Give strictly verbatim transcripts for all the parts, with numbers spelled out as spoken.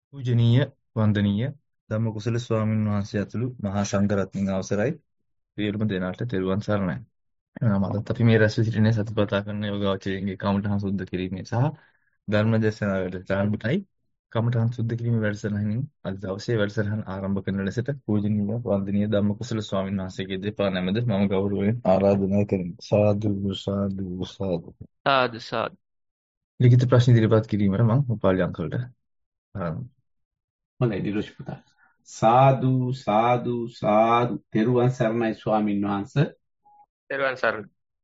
පූජනීය වන්දනීය ධම්මකුසල ස්වාමීන් වහන්සේ ඇතුළු මහා සංඝරත්නයන් අවසරයි සියලුම දෙනාට තෙරුවන් සරණයි. එනම් අදත් අපි මේ රැස් වී සිටින්නේ සතිපතා කරන යෝගාවචරයේ කමඨහං සුද්ධ කිරීමේ සහ ධර්ම දේශනා වැඩසටහනටයි. කමඨහං සුද්ධ කිරීමේ වැඩසටහනින් අද දවසේ වැඩසටහන ආරම්භ කරන ලෙසට පූජනීය වන්දනීය ධම්මකුසල ස්වාමීන් වහන්සේගේ දෙපා නැමද මම ගෞරවයෙන් ආරාධනා කරමි. සාදු සාදු සාදු. සාදු සාදු. ලිඛිත ප්‍රශ්න ඉදිරිපත් කිරීමට මම උපාලි අංකල්ට ආරම්භ. හොඳයි දිරුෂ් පුතා. සාදු සාදු සාදු. තෙරුවන් සරණයි ස්වාමින් වහන්සේ. තෙරුවන් සරණයි.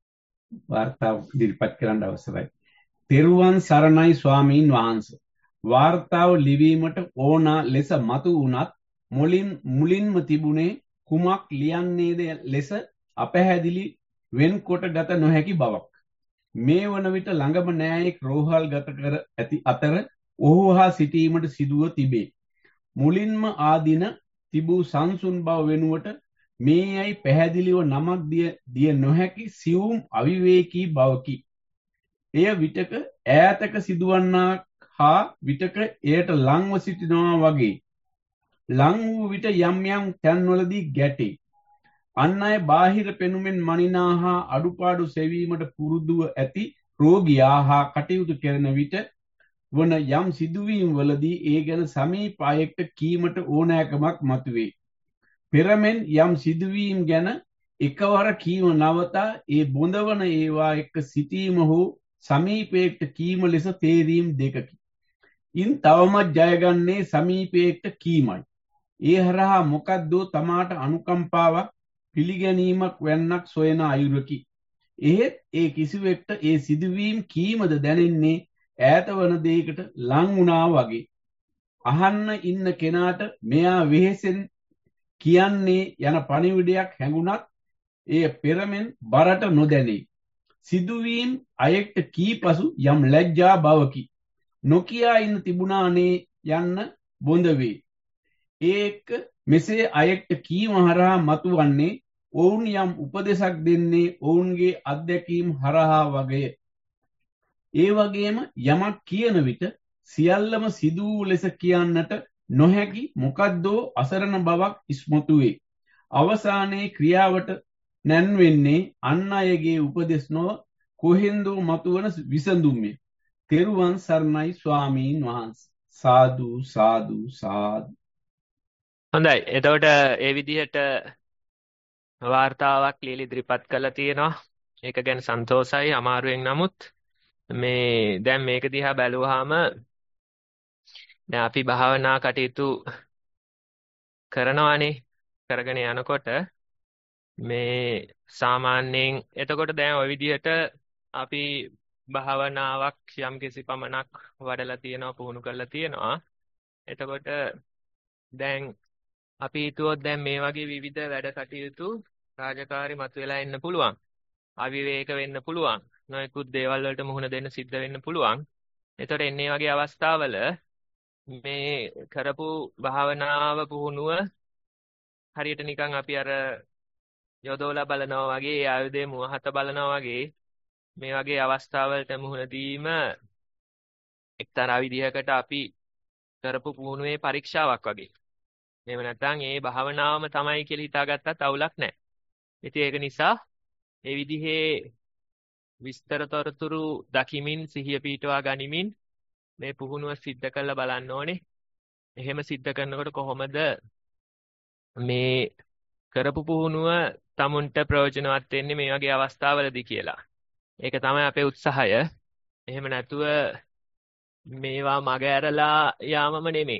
වාර්තාව ඉදිරිපත් කරන්න අවසරයි. තෙරුවන් සරණයි ස්වාමින් වහන්සේ. වාර්තාව ලිවීමට ඕන ලෙස මතු වුණත් මුලින් මුලින්ම තිබුණේ කුමක් ලියන්නේද ලෙස අපැහැදිලි වෙන්කොට ගත නොහැකි බවක්. මේ වන විට ළඟම නෑයෙක් රෝහල් ගත කර ඇති අතර ඔහු හා සිටීමට සිදුව තිබේ. මුලින්ම ආදින තිබූ සංසුන් බව වෙනුවට මේ යයි පැහැදිලිව නමක් දිය දිය නොහැකි සියුම් අවිවේකී බවකි. එය විටක ඈතක සිදුවන්නාක් හා විටක එයට ලංව සිටිනවා වගේ. ලං වූ විට යම් යම් තැන්වලදී ගැටේ. අන් අය බාහිර පෙනුමෙන් මනිනා හා අඩුපාඩු සෙවීමට පුරුදුව ඇති රෝගියා හා කටයුතු කරන විට වන යම් සිදුවීම් වලදී ඒ ගැන සමීප අයෙක්ට කීමට ඕනෑකමක් මතුවේ. පෙරමෙන් යම් සිදුවීම් ගැන එකවර කීම නවතා ඒ බොඳවන ඒවා එක්ක සිටීම හෝ සමීපයකට කීම ලෙස තේරීම් දෙකකි. ඉන් තවමත් ජයගන්නේ සමීපයකට කීමයි. ඒ හරහා මොකද්දෝ තමාට අනුකම්පාවක් පිළිගැනීමක් වෙන්නක් සොයන අයුරකි. එහෙත් ඒ කිසිවෙක්ට ඒ සිදුවීම් කීමද දැනෙන්නේ ඈත වන දෙයකට ලං වුණා වගේ. අහන්න ඉන්න කෙනාට මෙයා වෙහෙසෙන් කියන්නේ යන පණිවිඩයක් හැඟුණත් එය පෙරමෙන් බරට නොදැනේ. සිදුවීම් අයෙක්ට කී පසු යම් ලැජ්ජා බවකි. නොකියා ඉන්න තිබුණානේ යන්න බොඳ වේ. ඒක මෙසේ අයෙක්ට කීම හරහා මතුවන්නේ ඔවුන් යම් උපදෙසක් දෙන්නේ ඔවුන්ගේ අත්දැකීම් හරහා වගේය. ඒ වගේම යමක් කියන විට සියල්ලම සිදු වූ ලෙස කියන්නට නොහැකි මොකද්දෝ අසරණ බවක් ඉස්මතු වේ. අවසානයේ ක්‍රියාවට නැන්වෙන්නේ අන් අයගේ උපදෙස් නොව කොහෙන්දෝ මතුවන විසඳුම්ය. තෙරුවන් සරණයි ස්වාමීන් වහන්සේ. සාදු සාදු සාදු. හොඳයි. එතකොට ඒ විදිහට වාර්තාවක් ලියලා ඉදිරිපත් කළා තියෙනවා. ඒක ගැන සන්තෝසයි. අමාරුවෙන් නමුත් මේ දැන් මේක දිහා බැලුවාම දැන් අපි භාවනා කටයුතු කරනවානේ. කරගෙන යනකොට මේ සාමාන්‍යයෙන් එතකොට දැන් ওই විදිහට අපි භාවනාවක් යම් කිසි පමණක් වඩලා තියෙනවා පුහුණු කරලා තියෙනවා. එතකොට දැන් අපි හිතුවොත් දැන් මේ වගේ විවිධ වැඩ කටයුතු රාජකාරි මතුවලා එන්න පුළුවන්. අවිවේක වෙන්න පුළුවන්. නොයෙකුත් දේවල් වලට මුහුණ දෙන්න සිද්ධ වෙන්න පුළුවන්. එතකොට එන්නේ වගේ අවස්ථාවල මේ කරපු භාවනාව පුහුණුව හරියට නිකන් අපි අර යොදවලා බලනවා වගේ ඒ ආයුධයේ මුවහත බලනවා වගේ මේ වගේ අවස්ථාවලට මුහුණ දීම එක්තරා විදිහකට අපි කරපු පුහුණුවේ පරීක්ෂාවක් වගේ. එහෙම නැත්නම් ඒ භාවනාවම තමයි කියලා හිතාගත්තත් අවුලක් නැහැ. ඉතින් ඒක නිසා ඒ විදිහේ විස්තර තොරතුරු දකිමින් සිහිය පීඨවා ගනිමින් මේ පුහුණුව සිද්ධ කරලා බලන්න ඕනේ. එහෙම සිද්ධ කරනකොට කොහොමද මේ කරපු පුහුණුව tamunට ප්‍රයෝජනවත් වෙන්නේ මේ වගේ අවස්ථාවලදී කියලා. ඒක තමයි අපේ උත්සාහය. එහෙම නැතුව මේවා මග ඇරලා යාමම නෙමෙයි.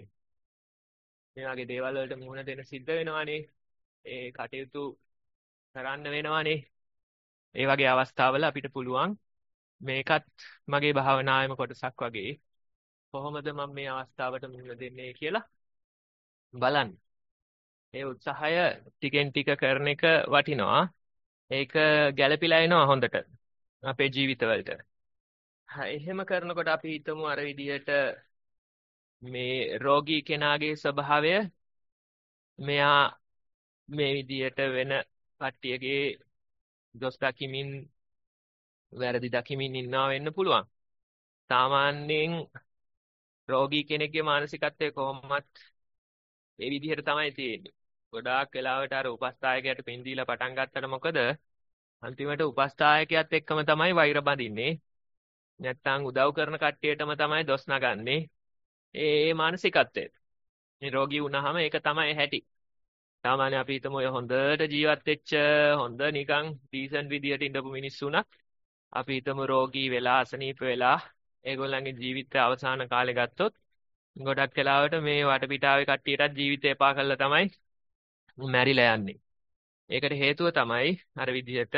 මේ වගේ දේවල් වලට මුහුණ දෙන්න සිද්ධ වෙනවානේ. ඒ කටයුතු කරන්න වෙනවානේ. ඒ වගේ අවස්ථාවල අපිට පුළුවන් මේකත් මගේ භාවනාවේම කොටසක් වගේ කොහොමද මම මේ අවස්ථාවට මුහුණ දෙන්නේ කියලා බලන්න. ඒ උත්සාහය ටිකෙන් ටික කරන එක වටිනවා. ඒක ගැළපීලා එනවා හොඳට අපේ ජීවිතවලට. එහෙම කරනකොට අපි හිතමු අර විදිහට මේ රෝගී කෙනාගේ ස්වභාවය මෙයා මේ විදිහට වෙන කට්ටියගේ දොස් දකිමින් වැරදි දකිමින් ඉන්නවා වෙන්න පුළුවන්. සාමාන්‍යයෙන් රෝගී කෙනෙක්ගේ මානසිකත්වය කොහොමත් ඒ විදිහට තමයි තියෙන්නේ. ගොඩාක් වෙලාවට අර උපස්ථායකයට පින් දීලා පටන් ගත්තට මොකද අන්තිමට උපස්ථායකයාත් එක්කම තමයි වෛර බඳින්නේ. නැත්තම් උදව් කරන කට්ටියටම තමයි දොස් නගන්නේ. ඒ ඒ මානසිකත්වය. මේ රෝගී වුණාම ඒක තමයි හැටි. සාමාන්‍ය අපි හිතමු ඔය හොඳට ජීවත් වෙච්ච හොඳ නිකන් ඩීසන්ට් විදියට ඉඳපු මිනිස්සුණක් අපි හිතමු රෝගී වෙලා අසනීප වෙලා ඒගොල්ලන්ගේ ජීවිතය අවසාන කාලේ ගත්තොත් ගොඩක් වෙලාවට මේ වටපිටාවේ කට්ටියටත් ජීවිතය එපා කරලා තමයි මැරිලා යන්නේ. ඒකට හේතුව තමයි අර විදිහට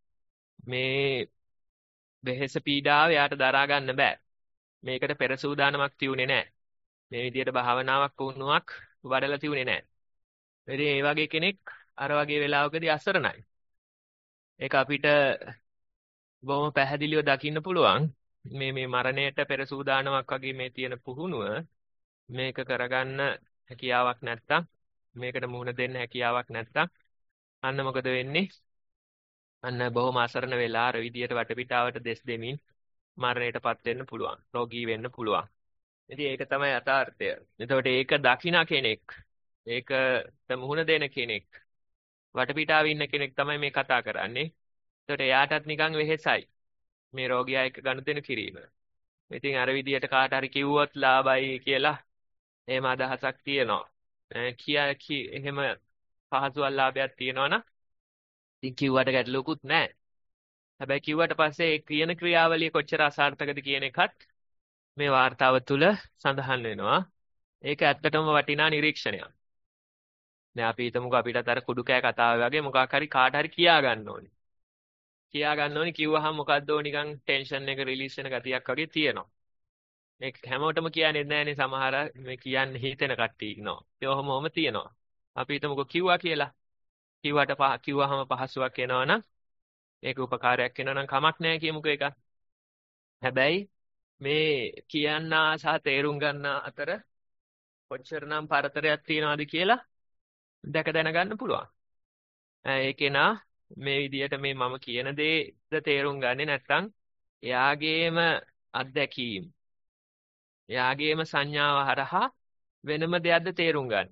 මේ වෙහෙස පීඩාව යාට දරා ගන්න බෑ. මේකට පෙර සූදානමක් තියුනේ නැහැ. මේ විදිහට භාවනාවක් පුහුණුවක් වඩලා තියුනේ නැහැ. ඉතින් ඒ වගේ කෙනෙක් අර වගේ වෙලාවකදී අසරණයි. ඒක අපිට බොහොම පැහැදිලිව දකින්න පුළුවන්. මේ මේ මරණයට පෙර සූදානමක් වගේ මේ තියෙන පුහුණුව මේක කරගන්න හැකියාවක් නැත්තම් මේකට මුහුණ දෙන්න හැකියාවක් නැත්තම් අන්න මොකද වෙන්නේ? අන්න බොහොම අසරණ වෙලා අර විදියට වටපිටාවට දෙස් දෙමින් මරණයටපත් වෙන්න පුළුවන්. රෝගී වෙන්න පුළුවන්. ඉතින් ඒක තමයි යථාර්ථය. එතකොට ඒක දකින කෙනෙක්, ඒකට මුහුණ දෙන කෙනෙක්, වටපිටාවේ ඉන්න කෙනෙක් තමයි මේ කතා කරන්නේ. එතකොට එයාටත් නිකන් වෙහෙසයි. මේ රෝගියා එක්ක ගනුදෙනු කිරීම. ඉතින් අර විදියට කාට හරි කිව්වොත් ලාභයි කියලා එහෙම අදහසක් තියෙනවා. කියා කි එහෙම පහසුවක් ලාභයක් තියෙනවනම් ඉතින් කිව්වට ගැටලුවකුත් නැහැ. හැබැයි කිව්වට පස්සේ ඒ කියන ක්‍රියාවලිය කොච්චර අසාර්ථකද කියන එකත් මේ වார்த்தාව තුළ සඳහන් වෙනවා. ඒක ඇත්තටම වටිනා නිරීක්ෂණයක්. දැන් අපි හිතමුකෝ අපිටත් අර කුඩු කෑ කතාව වගේ මොකක් හරි කාට හරි කියා ගන්න ඕනේ. කියා ගන්න ඕනේ කිව්වහම මොකද්දෝ නිකන් ටෙන්ෂන් එක රිලීස් වෙන ගතියක් වගේ තියෙනවා. ඒක හැමෝටම කියන්නේ නැහැනේ සමහර මේ කියන්නේ හිතෙන කට්ටිය ඉන්නවා. ඒ ඔහොමම තියෙනවා. අපි හිතමුකෝ කිව්වා කියලා. කිව්වට පහ කිව්වහම පහසුවක් එනවනම් ඒක උපකාරයක් වෙනවනම් කමක් නැහැ කියමුකෝ ඒක. හැබැයි මේ කියන්නා සහ තේරුම් ගන්න අතර කොච්චරනම් පරතරයක් තියනවද කියලා දැක දැනගන්න පුළුවන්. ඒකේනා මේ විදියට මේ මම කියන දේද තේරුම් ගන්නේ නැත්නම් එයාගේම අත්දැකීම් එයාගේම සංඥාව හරහා වෙනම දෙයක්ද තේරුම් ගන්න.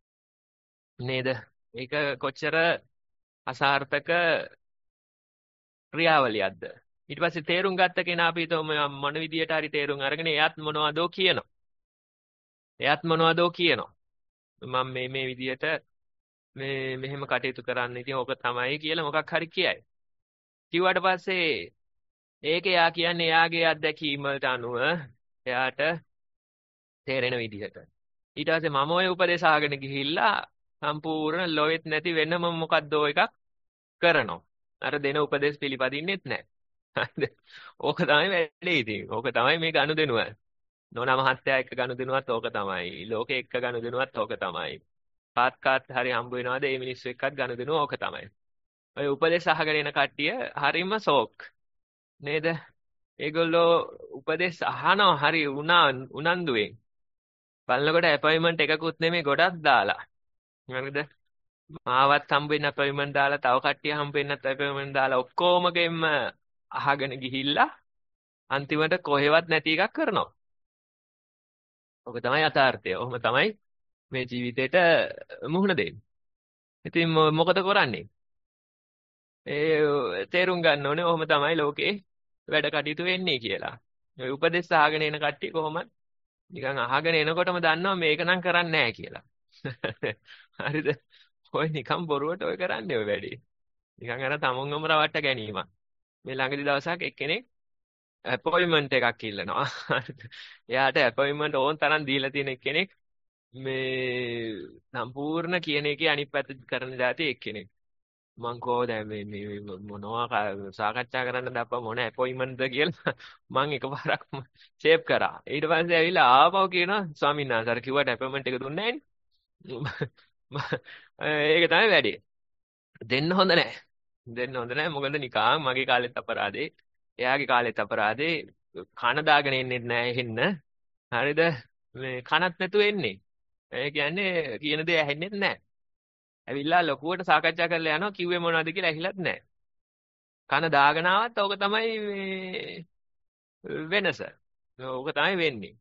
නේද? ඒක කොච්චර අසාර්ථක ක්‍රියාවලියක්ද? ඊට පස්සේ තේරුම් ගත්ත කෙනා අපි හිතමු මොන විදියට හරි තේරුම් අරගෙන එයාත් මොනවදෝ කියනවා. එයාත් මොනවදෝ කියනවා. මම මේ මේ විදියට මේ මෙහෙම කටයුතු කරන්න ඉතින් ඕක තමයි කියලා මොකක් හරි කියයි. කිව්වට පස්සේ ඒක එයා කියන්නේ එයාගේ අත්දැකීම් වලට අනුව එයාට තේරෙන විදිහට. ඊට පස්සේ මම ඔය උපදේශ ආගෙන ගිහිල්ලා සම්පූර්ණ ලොවෙත් නැති වෙනම මොකද්දෝ එකක් කරනවා. අර දෙන උපදේශ පිළිපදින්නෙත් නැහැ. හරිද? ඕක තමයි වැඩේ ඉතින්. ඕක තමයි මේ ගනුදෙනුව. නෝනා මහත්තයා එක්ක ගනුදෙනුවත් ඕක තමයි. ලෝකෙ එක්ක ගනුදෙනුවත් ඕක තමයි. කාත් කාත් හරි හම්බ වෙනවාද මේ මිනිස්සු එක්කත් ගනුදෙනුව ඕක තමයි. ඔය උපදේශ අහගෙන එන කට්ටිය හරිම ෂෝක්. නේද? ඒගොල්ලෝ උපදේශ අහනවා හරි උනා උනන්දුවෙන්. බලනකොට අපොයින්ට්මන්ට් එකකුත් නෙමෙයි ගොඩක් දාලා. හරිද? මාවත් හම්බ වෙන්න අපොයින්ට්මන්ට් දාලා තව කට්ටිය හම්බ වෙන්නත් අපොයින්ට්මන්ට් දාලා ඔක්කොමගෙම අහගෙන ගිහිල්ලා අන්තිමට කොහෙවත් නැති එකක් කරනවා. ඔක තමයි යථාර්ථය. ඔහොම තමයි මේ ජීවිතේට මුහුණ දෙන්නේ. ඉතින් මොකද කරන්නේ? ඒ තේරුම් ගන්න ඕනේ ඔහොම තමයි ලෝකේ වැඩ කටයුතු වෙන්නේ කියලා. ඔය උපදෙස් අහගෙන එන කට්ටිය කොහොමද නිකන් අහගෙන එනකොටම දන්නවා මේක නම් කරන්නේ නැහැ කියලා. හරිද? ඔය නිකන් බොරුවට ඔය කරන්නේ ඔය වැඩේ. නිකන් අර තමුන්ගම රවට්ට ගැනීමක්. මේ ළඟදි දවසක් එක්කෙනෙක් අපොයින්ට්මන්ට් එකක් ඉල්ලනවා. එයාට අපොයින්ට්මන්ට් ඕන් තරම් දීලා තියෙන කෙනෙක් මේ සම්පූර්ණ කියන එකේ අනිත් පැත්ත කරන දාති එක්කෙනෙක්. මං කෝ දැන් මේ මේ මොනවා සාකච්ඡා කරන්න දැප්පා මොන අපොයින්ට්මන්ට්ද කියලා මං එකපාරක් සේව් කරා. ඊට පස්සේ ඇවිල්ලා ආපහු කියනවා ස්වාමීන් වහන්සේ අර කිව්වට අපොයින්ට්මන්ට් එක දුන්නේ නැහැ. ඒක තමයි වැඩේ. දෙන්න හොඳ නැහැ. දෙන්න හොඳ නැහැ. මොකද නිකන් මගේ කාලෙත් අපරාදේ. එයාගේ කාලෙත් අපරාදේ. කන දාගෙන ඉන්නෙත් නැහැ හෙන්න. හරිද? මේ කනත් නැතුව එන්නේ. ඒ කියන්නේ කියන දේ ඇහෙන්නෙත් නැහැ. ඇවිල්ලා ලොකුවට සාකච්ඡා කරලා යනවා කිව්වේ මොනවද කියලා ඇහිලත් නැහැ. කන දාගෙන ආවත් ඕක තමයි මේ වෙනස. ඕක තමයි වෙන්නේ.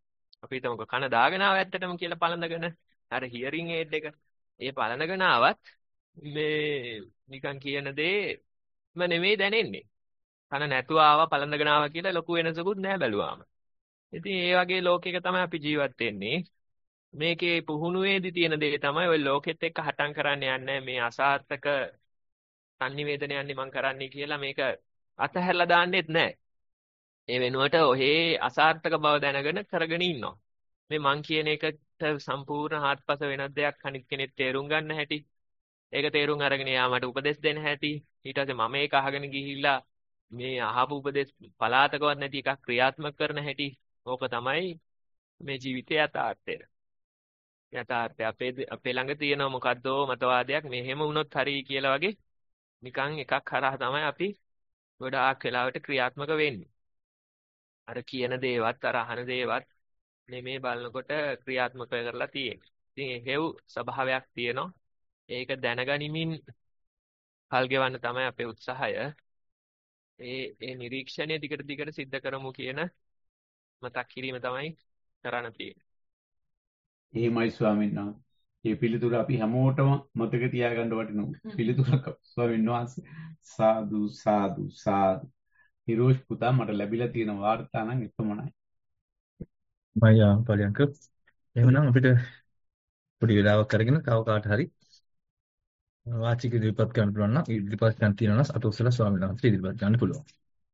අපි හිතමුකෝ කන දාගෙන ආව ඇත්තටම කියලා පළඳගෙන අර හියරින් ඒඩ් එක ඒ පළඳගෙන ආවත් මේ නිකන් කියන දේම නෙමෙයි දැනෙන්නේ. කන නැතුව ආවා පළඳගෙන ආවා කියලා ලොකු වෙනසකුත් නැහැ බැලුවාම. ඉතින් ඒ වගේ ලෝකයක තමයි අපි ජීවත් වෙන්නේ. මේකේ පුහුණුවේදී තියෙන දේ තමයි ওই ලෝකෙත් එක්ක හටන් කරන්න යන්නේ මේ අසාර්ථක සංනිවේදනයන්නේ මම කරන්නේ කියලා මේක අතහැරලා දාන්නෙත් නැහැ. ඒ වෙනුවට ඔහේ අසාර්ථක බව දැනගෙන කරගෙන ඉන්නවා. මේ මං කියන එකට සම්පූර්ණ හාත්පස වෙනත් දෙයක් අනිත් කෙනෙක් තේරුම් ගන්න හැටි. ඒක තේරුම් අරගෙන යා මට උපදෙස් දෙන්න හැටි. ඊට පස්සේ මම ඒක අහගෙන ගිහිල්ලා මේ අහපු උපදෙස් පලාතකවත් නැති එකක් ක්‍රියාත්මක කරන හැටි. ඕක තමයි මේ ජීවිතයේ යථාර්ථය. යථාර්ථය අපේ අපේ ළඟ තියෙන මොකද්දෝ මතවාදයක් මෙහෙම වුණොත් හරි කියලා වගේ නිකන් එකක් හරහා තමයි අපි ගොඩාක් වෙලාවට ක්‍රියාත්මක වෙන්නේ. අර කියන දේවත් අර අහන දේවත් නෙමේ බලනකොට ක්‍රියාත්මක කරලා තියෙන්නේ. ඉතින් එහෙව් ස්වභාවයක් තියෙනවා. ඒක දැනගනිමින් කල් ගෙවන්න තමයි අපේ උත්සාහය. ඒ ඒ නිරීක්ෂණය දිගට දිගට සිද්ධ කරමු කියන මතක් කිරීම තමයි කරන්න තියෙන්නේ. එහෙමයි ස්වාමීන් වහන්සේ. මේ පිළිතුර අපි හැමෝටම මතක තියාගන්න වටිනවා. පිළිතුරක් ස්වාමීන් වහන්සේ. සාදු සාදු සාදු. හිරෝෂ් පුතා මට ලැබිලා තියෙන වාර්තා නම් එපමණයි. මයියා පලියන්ක. එහෙනම් අපිට පොඩි වෙලාවක් අරගෙන තව කාට හරි වාචික ඉදිරිපත් කරන්න පුළුවන් නම් ඉදිරිපත් කරන්න තියෙනවා නම් අත උස්සලා ස්වාමීන් වහන්සේ ඉදිරිපත් කරන්න පුළුවන්.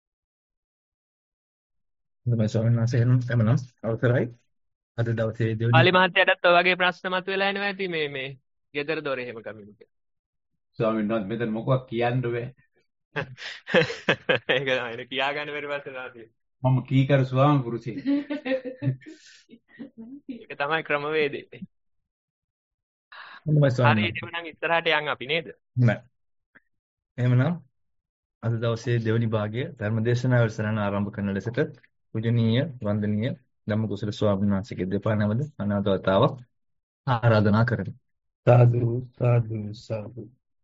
හොඳයි ස්වාමීන් වහන්සේ එහෙනම් එමනම් අවසරයි. අද දවසේ දෙවනි පාලි මහත්තයාටත් ඔය වගේ ප්‍රශ්න මතුවෙලා එනවා ඇති මේ මේ ගෙදර දොරේ එහෙම කමින්. ස්වාමීන් වහන්සේ මෙතන මොකක් කියන්න බෑ. ඒක තමයි කියා ගන්න බැරි වස්තුනාදී. මම කීකරු ස්වාමි පුරුෂයෙක්. ඒක තමයි ක්‍රමවේදේ. හොඳයි ස්වාමීන් හරි එහෙනම් ඉස්සරහට යන් අපි නේද? නෑ. එහෙමනම් අද දවසේ දෙවනි භාගය ධර්මදේශනා වැඩසටහන ආරම්භ කරන ලෙසට පූජනීය වන්දනීය ධම්මකුසල ස්වාමීන් වහන්සේගේ දෙපා නැමද අනාථවතාවක් ආරාධනා කරමි. සාදු සාදු සාදු.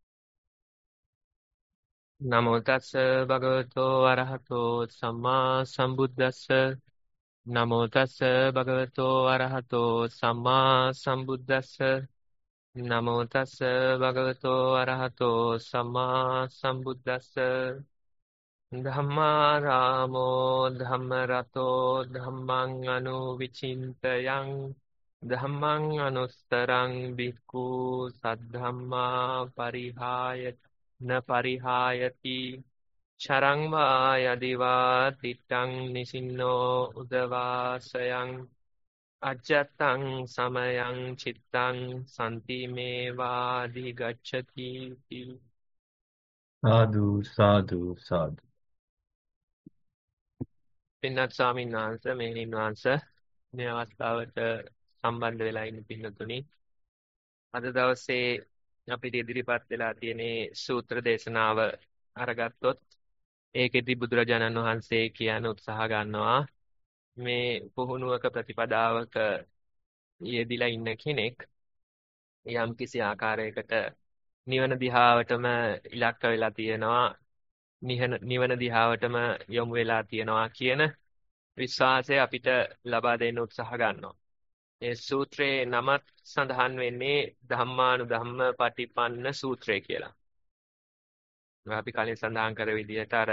නමෝ තස්ස භගවතෝ අරහතෝ සම්මා සම්බුද්දස්ස නමෝ තස්ස භගවතෝ අරහතෝ සම්මා සම්බුද්දස්ස නමෝ තස්ස භගවතෝ අරහතෝ සම්මා සම්බුද්දස්ස ධම්මාරාමෝ ධම්මරතෝ ධම්මං අනුවිචින්තයං ධම්මං අනුස්තරං බික්ඛු සද්ධම්මා පරිහාය න පරිහායති චරං වා යදිවා තිට්ඨං නිසින්නෝ උදවාසයං අජ්ජත්තං සමයං චිත්තං සම්ති මේවාදි ගච්ඡති. සාදු සාදු සාදු. පින්වත් ස්වාමීන් වහන්සේ මෙහෙණින් වහන්සේ මේ අවස්ථාවට සම්බන්ධ වෙලා ඉන්න පින්නතුනි අද දවසේ අපිට ඉදිරිපත් වෙලා තියෙන සූත්‍ර දේශනාව අරගත්තොත් ඒකෙදි බුදුරජාණන් වහන්සේ කියන උත්සාහ ගන්නවා මේ පුහුණුවක ප්‍රතිපදාවක යෙදිලා ඉන්න කෙනෙක් යම් කිසි ආකාරයකට නිවන දිහාවටම ඉලක්ක වෙලා තියෙනවා නිවන දිහාවටම යොමු වෙලා තියෙනවා කියන විශ්වාසය අපිට ලබා දෙන්න උත්සාහ ගන්නවා. ඒ සූත්‍රයේ නමත් සඳහන් වෙන්නේ ධම්මානුධම්ම පටිපන්න සූත්‍රය කියලා. අපි කලින් සඳහන් කර විදිහට අර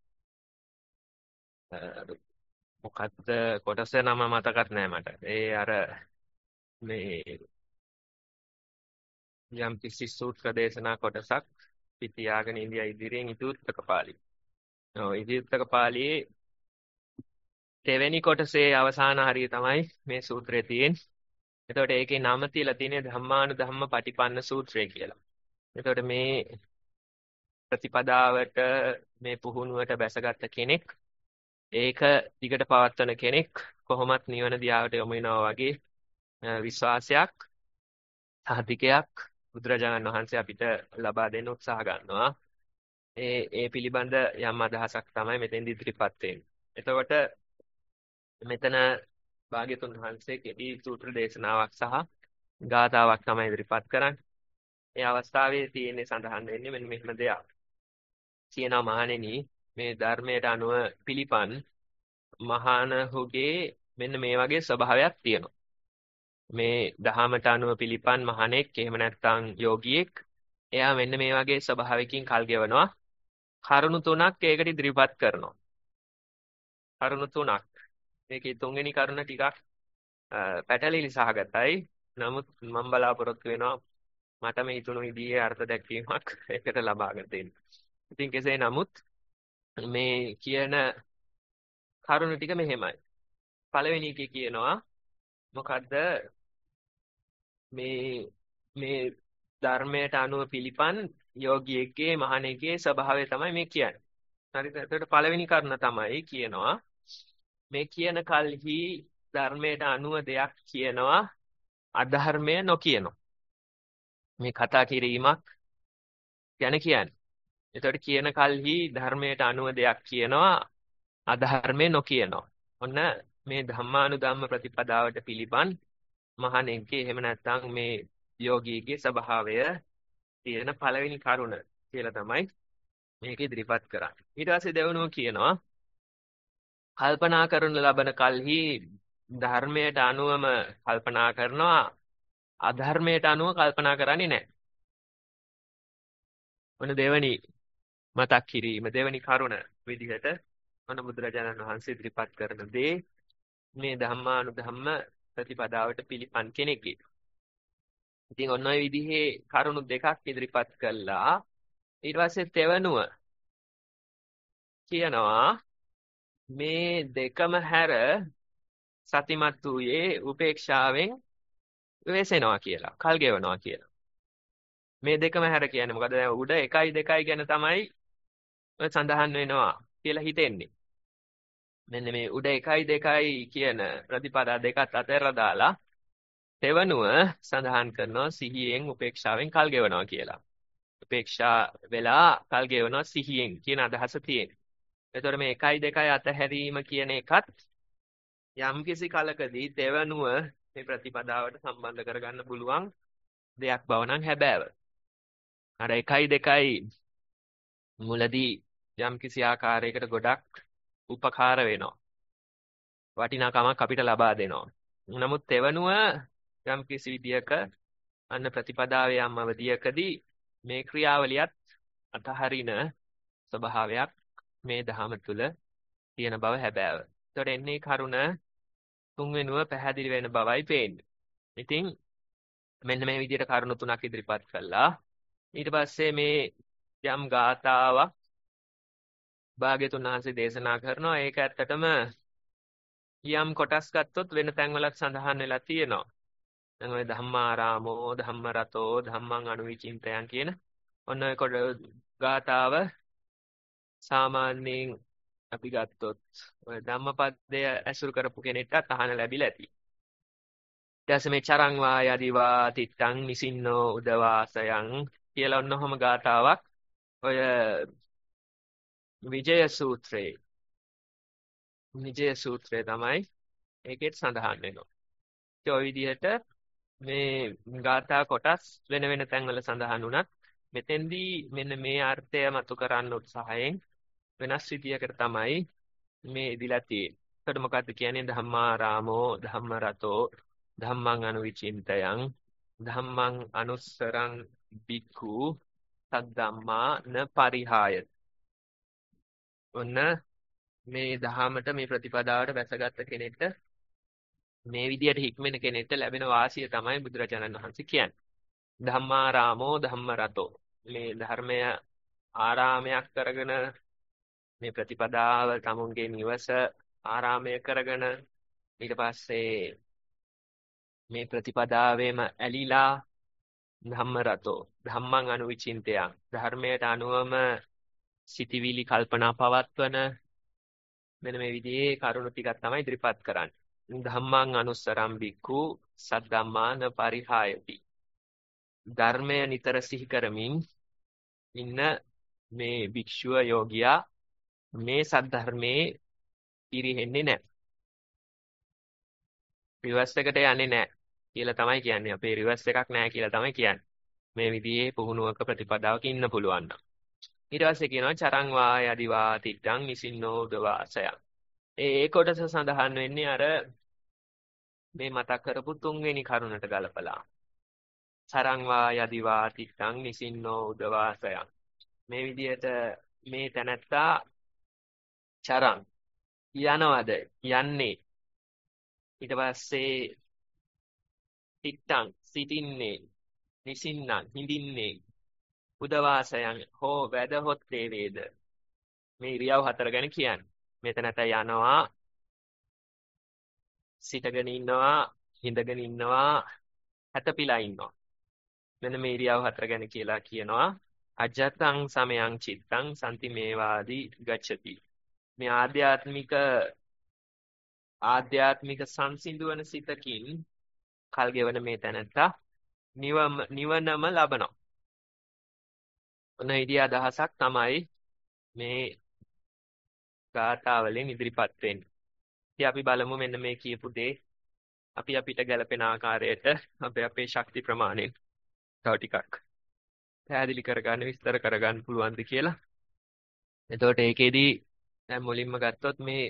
මොකක්ද කොටස නම මතකත් නෑ මට. ඒ අර මේ යම් කිසි සූත්‍ර දේශනා කොටසක් පිටියාගෙන ඉන්දියා ඉදිරියෙන් ඉතිඋත්තක පාළි. ඔව් ඉතිඋත්තක පාළියේ දෙවෙනි කොටසේ අවසාන හරිය තමයි මේ සූත්‍රයේ තියෙන්නේ. එතකොට ඒකේ නම තියලා තියෙන්නේ ධම්මානුධම්ම පටිපන්න සූත්‍රය කියලා. එතකොට මේ ප්‍රතිපදාවට මේ පුහුණුවට බැසගත් කෙනෙක් ඒක දිගට පවත්වන කෙනෙක් කොහොමත් නිවන දිහාවට යොමු වෙනවා වගේ විශ්වාසයක් සාධිකයක් බුදුරජාණන් වහන්සේ අපිට ලබා දෙන්න උත්සාහ ගන්නවා. ඒ ඒ පිළිබඳ යම් අදහසක් තමයි මෙතෙන්දි ඉදිරිපත් වෙන්නේ. එතකොට මෙතන භාග්‍යතුන් වහන්සේ කෙටි සූත්‍ර දේශනාවක් සහ ගාථාවක් තමයි ඉදිරිපත් කරන්නේ. ඒ අවස්ථාවේ තියෙන්නේ සඳහන් වෙන්නේ මෙන්න මෙහෙම දෙයක්. කියනවා මහණෙනි මේ ධර්මයට අනුව පිළිපන් මහානහුගේ මෙන්න මේ වගේ ස්වභාවයක් තියෙනවා. මේ දහමට අනුව පිළිපන් මහණෙක් එහෙම නැත්නම් යෝගියෙක් එයා මෙන්න මේ වගේ ස්වභාවයකින් කල් ගෙවනවා. කරුණු තුනක් ඒකට ඉදිරිපත් කරනවා. කරුණු තුනක්. මේකේ තුන්වෙනි කරුණ ටිකක් පැටලිලි සහගතයි. නමුත් මම බලාපොරොත්තු වෙනවා මට මේ හිතුණු විදිහේ අර්ථ දැක්වීමක් ඒකට ලබාගෙන දෙන්න. ඉතින් කෙසේ නමුත් මේ කියන කරුණු ටික මෙහෙමයි. පළවෙනි එකේ කියනවා මොකද්ද මේ මේ ධර්මයට අනුව පිළිපන් යෝගියෙක්ගේ මහණෙක්ගේ ස්වභාවය තමයි මේ කියන්නේ. හරිද? එතකොට පළවෙනි කරුණ තමයි කියනවා මේ කියන කල්හි ධර්මයට අනුව දෙයක් කියනවා අධර්මය නොකියනවා. මේ කතා කිරීමක් ගැන කියන්නේ. එතකොට කියන කල්හි ධර්මයට අනුව දෙයක් කියනවා අධර්මය නොකියනවා. ඔන්න මේ ධම්මානුධම්ම ප්‍රතිපදාවට පිළිපන් මහණෙක්ගේ එහෙම නැත්නම් මේ යෝගීගේ ස්වභාවය තියෙන පළවෙනි කරුණ කියලා තමයි මේක ඉදිරිපත් කරන්නේ. ඊට පස්සේ දෙවෙනුව කියනවා කල්පනා කරන ලබන කල්හි ධර්මයට අනුවම කල්පනා කරනවා අධර්මයට අනුව කල්පනා කරන්නේ නැහැ. ඔන්න දෙවෙනි මතක් කිරීම දෙවෙනි කරුණ විදිහට ඔන්න බුදුරජාණන් වහන්සේ ඉදිරිපත් කරන දේ මේ ධම්මානුධම්ම ප්‍රතිපදාවට පිළිපන් කෙනෙක්ගේ. ඉතින් ඔන්න ඔය විදිහේ කරුණු දෙකක් ඉදිරිපත් කළා. ඊට පස්සේ තෙවනුව කියනවා මේ දෙකම හැර සතිමත් වූයේ උපේක්ෂාවෙන් වෙසෙනවා කියලා, කල් ගෙවනවා කියලා. මේ දෙකම හැර කියන්නේ මොකද? දැන් උඩ එකයි දෙකයි ගැන තමයි සඳහන් වෙනවා කියලා හිතෙන්නේ. මෙන්න මේ උඩ එකයි දෙකයි කියන ප්‍රතිපදා දෙකත් අතරලා දාලා තෙවනුව සඳහන් කරනවා සිහියෙන් උපේක්ෂාවෙන් කල් ගෙවනවා කියලා. උපේක්ෂා වෙලා කල් ගෙවනවා සිහියෙන් කියන අදහස තියෙන. එතකොට මේ එකයි දෙකයි අතහැරීම කියන එකත් යම්කිසි කලකදී තෙවනුව මේ ප්‍රතිපදාවට සම්බන්ධ කරගන්න පුළුවන් දෙයක් බව නම් හැබෑව. අර එකයි දෙකයි මුලදී යම්කිසි ආකාරයකට ගොඩක් උපකාර වෙනවා. වටිනාකමක් අපිට ලබා දෙනවා. නමුත් තෙවනුව යම්කිසි විදියක අන්න ප්‍රතිපදාවේ යම් අවධියකදී මේ ක්‍රියාවලියත් අතහරින ස්වභාවයක් මේ ධහම තුල තියෙන බව හැබෑව. ඒතකොට එන්නේ කරුණ තුන්වෙනුව පැහැදිලි වෙන බවයි පේන්නේ. ඉතින් මෙන්න මේ විදිහට කරුණු තුනක් ඉදිරිපත් කළා. ඊට පස්සේ මේ යම් ගාථාවක් භාග්‍යතුන් වහන්සේ දේශනා කරනවා. ඒක ඇත්තටම යම් කොටස් ගත්තොත් වෙන තැන්වලත් සඳහන් වෙලා තියෙනවා. දැන් ඔය ධම්මාරාමෝ ධම්මරතෝ ධම්මං අනුවිචින්තයන් කියන ඔන්න ඔය කොට ගාථාව සාමාන්‍යයෙන් අපි ගත්තොත් ඔය ධම්මපදය ඇසුරු කරපු කෙනෙක්ට අහන්න ලැබිලා ඇති. ඊට පස්සේ මේ චරං වායදිවා තිත්තං නිසින්නෝ උදවාසයන් කියලා ඔන්නෝම ගාථාවක් ඔය විජය සූත්‍රයේ විජය සූත්‍රය තමයි ඒකෙත් සඳහන් වෙනවා. ඒ ඔය විදිහට මේ ගාථා කොටස් වෙන වෙන තැන්වල සඳහන් වුණත් මෙතෙන්දී මෙන්න මේ අර්ථය මතු කරන්න උත්සාහයෙන් වෙනස් විදියකට තමයි මේ ඉදිලා තියෙන්නේ. ඒකට මොකද්ද කියන්නේ? ධම්මාරාමෝ ධම්මරතෝ ධම්මං අනුවිචින්තයං ධම්මං අනුස්සරං බික්ඛු සද්ධම්මා න පරිහාය. ඔන්න මේ දහමට මේ ප්‍රතිපදාවට වැසගත් කෙනෙක්ට මේ විදියට හික්මෙන කෙනෙක්ට ලැබෙන වාසිය තමයි බුදුරජාණන් වහන්සේ කියන්නේ. ධම්මාරාමෝ ධම්මරතෝ. මේ ධර්මය ආරාමයක් කරගෙන මේ ප්‍රතිපදාව තමුන්ගේ නිවස ආරාමය කරගෙන ඊට පස්සේ මේ ප්‍රතිපදාවෙම ඇලිලා ධම්මරතෝ ධම්මං අනුවිචින්තයං ධර්මයට අනුවම සිටිවිලි කල්පනා පවත්වන මෙන්න මේ විදිහේ කරුණු ටිකක් තමයි ඉදිරිපත් කරන්නේ. ධම්මං අනුස්සරම් බික්ඛු සද්ධම්මාන පරිහායති. ධර්මය නිතර සිහි කරමින් ඉන්න මේ භික්ෂුව යෝගියා මේ සද්ධර්මයේ පිරිහෙන්නේ නැහැ. රිවර්ස් එකට යන්නේ නැහැ කියලා තමයි කියන්නේ. අපේ රිවර්ස් එකක් නැහැ කියලා තමයි කියන්නේ. මේ විදිහේ පුහුණුවක ප්‍රතිපදාවක ඉන්න පුළුවන් නම්. ඊට පස්සේ කියනවා චරං වායදිවා තිත්තං නිසින්නෝ දවාසයන්. ඒ කොටස සඳහන් වෙන්නේ අර මේ මතක් කරපු තුන්වෙනි කරුණට ගලපලා. සරංවා යදිවා තිත්තං නිසින්නෝ උදවාසයන්. මේ විදිහට මේ තැනැත්තා චරං යනවද යන්නේ ඊට පස්සේ තිත්තං සිටින්නේ නිසින්නං හිඳින්නේ උදවාසයන් හෝ වැදහොත් වේද මේ ඉරියව් හතර ගැන කියන්නේ. මෙතනට යනවා සිටගෙන ඉන්නවා හිඳගෙන ඉන්නවා හැතපිලා ඉන්නවා. මෙන්න මේ ඉරියව් හතර ගැන කියලා කියනවා. අජත්තං සමයං චිත්තං සම්ති මේවාදී ගච්ඡති. මේ ආධ්‍යාත්මික ආධ්‍යාත්මික සංසිඳුවන සිතකින් කල් ගෙවන මේ තැනත්තා නිවම නිවනම ලබනවා. ඔන්න ඉදිය අදහසක් තමයි මේ ගාථාවලින් ඉදිරිපත් වෙන්නේ. ඉතින් අපි බලමු මෙන්න මේ කියපු දේ අපි අපිට ගැලපෙන ආකාරයට අපේ අපේ ශක්ති ප්‍රමාණයෙන් තව ටිකක් පැහැදිලි කරගන්න විස්තර කරගන්න පුළුවන්ද කියලා. එතකොට ඒකෙදී දැන් මුලින්ම ගත්තොත් මේ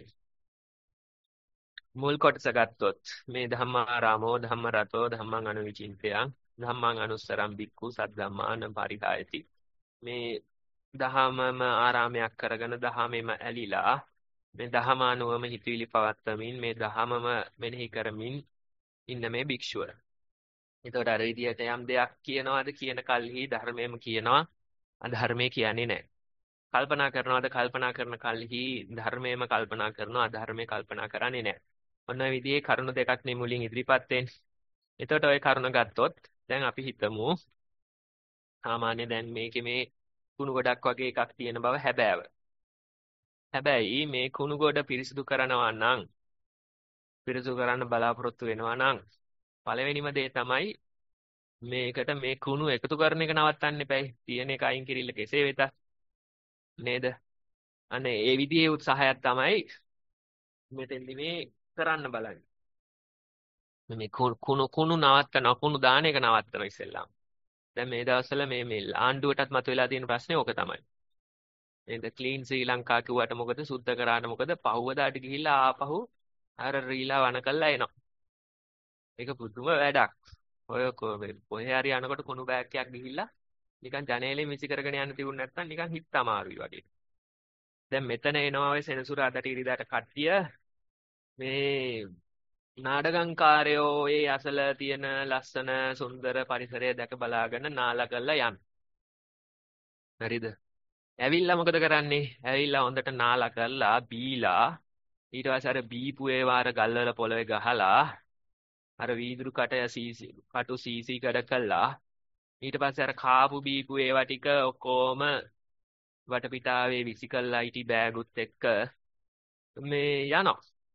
මුල් කොටස ගත්තොත් මේ ධම්මාරාමෝ ධම්මරතෝ ධම්මං අනුවිචින්තයං ධම්මං අනුස්සරම් බික්ඛු සද්ධම්මාන පරිහායති. මේ දහමම ආරාමයක් කරගෙන දහමෙම ඇලිලා මේ දහම අනුවම හිතවිලි පවත්වමින් මේ දහමම මෙනෙහි කරමින් ඉන්න මේ භික්ෂුව. එතකොට අර විදිහට යම් දෙයක් කියනවාද කියන කල්හි ධර්මයේම කියනවා අධර්මයේ කියන්නේ නැහැ. කල්පනා කරනවාද කල්පනා කරන කල්හි ධර්මයේම කල්පනා කරනවා අධර්මයේ කල්පනා කරන්නේ නැහැ. ඔන්න ඔය විදිහේ කරුණු දෙකක් නේ මුලින් ඉදිරිපත් වෙන්නේ. එතකොට ওই කරුණ ගත්තොත් දැන් අපි හිතමු සාමාන්‍ය දැන් මේකේ මේ කුණු ගොඩක් වගේ එකක් තියෙන බව හැබෑව. හැබැයි මේ කුණු ගොඩ පිරිසිදු කරනවා නම් පිරිසිදු කරන්න බලාපොරොත්තු වෙනවා නම් පළවෙනිම දේ තමයි මේකට මේ කුණු එකතු කරන එක නවත්තන්න එපයි. තියෙන එක අයින් කිරිල්ල කෙසේ වෙතත් නේද? අනේ ඒ විදිහේ උත්සාහයක් තමයි මෙතෙන්දි මේ කරන්න බලන්නේ. මේ කුණු කුණු නවත්තන කුණු දාන එක නවත්තන ඉස්සෙල්ලාම. දැන් මේ දවස්වල මේ මේ ආණ්ඩුවටත් මතුවලා තියෙන ප්‍රශ්නේ ඕක තමයි. නේද? ක්ලීන් ශ්‍රී ලංකා කිව්වට මොකද? සුද්ධ කරාට මොකද? පහුවදාට ගිහිල්ලා ආපහු අර රීලා වණ කළා එනවා. ඒක පුදුම වැඩක්. ඔය කොහේ හරි යනකොට කුණු බෑග් එකක් ගිහිල්ලා නිකන් ජනේලෙ මිසි කරගෙන යන්න තිබුණ නැත්නම් නිකන් හිත අමාරුයි වගේ. දැන් මෙතන එනවා ඔය සෙනසුරාදාට ඉරිදාට කට්ටිය මේ නාඩගම්කාරයෝ ඒ අසල තියෙන ලස්සන සුන්දර පරිසරය දැක බලාගෙන නාලා කරලා යන්න. හරිද? ඇවිල්ලා මොකද කරන්නේ? ඇවිල්ලා හොඳට නාලා කරලා බීලා ඊට පස්සේ අර බීපු ඒවා අර ගල්වල පොළවේ ගහලා අර වීදුරු කටය සීසි කටු සීසි කඩ කළා. ඊට පස්සේ අර කාපු බීපු ඒවා ටික ඔක්කොම වටපිටාවේ විසිකල්ලා ඉටි බෑගුත් එක්ක මේ යනවා.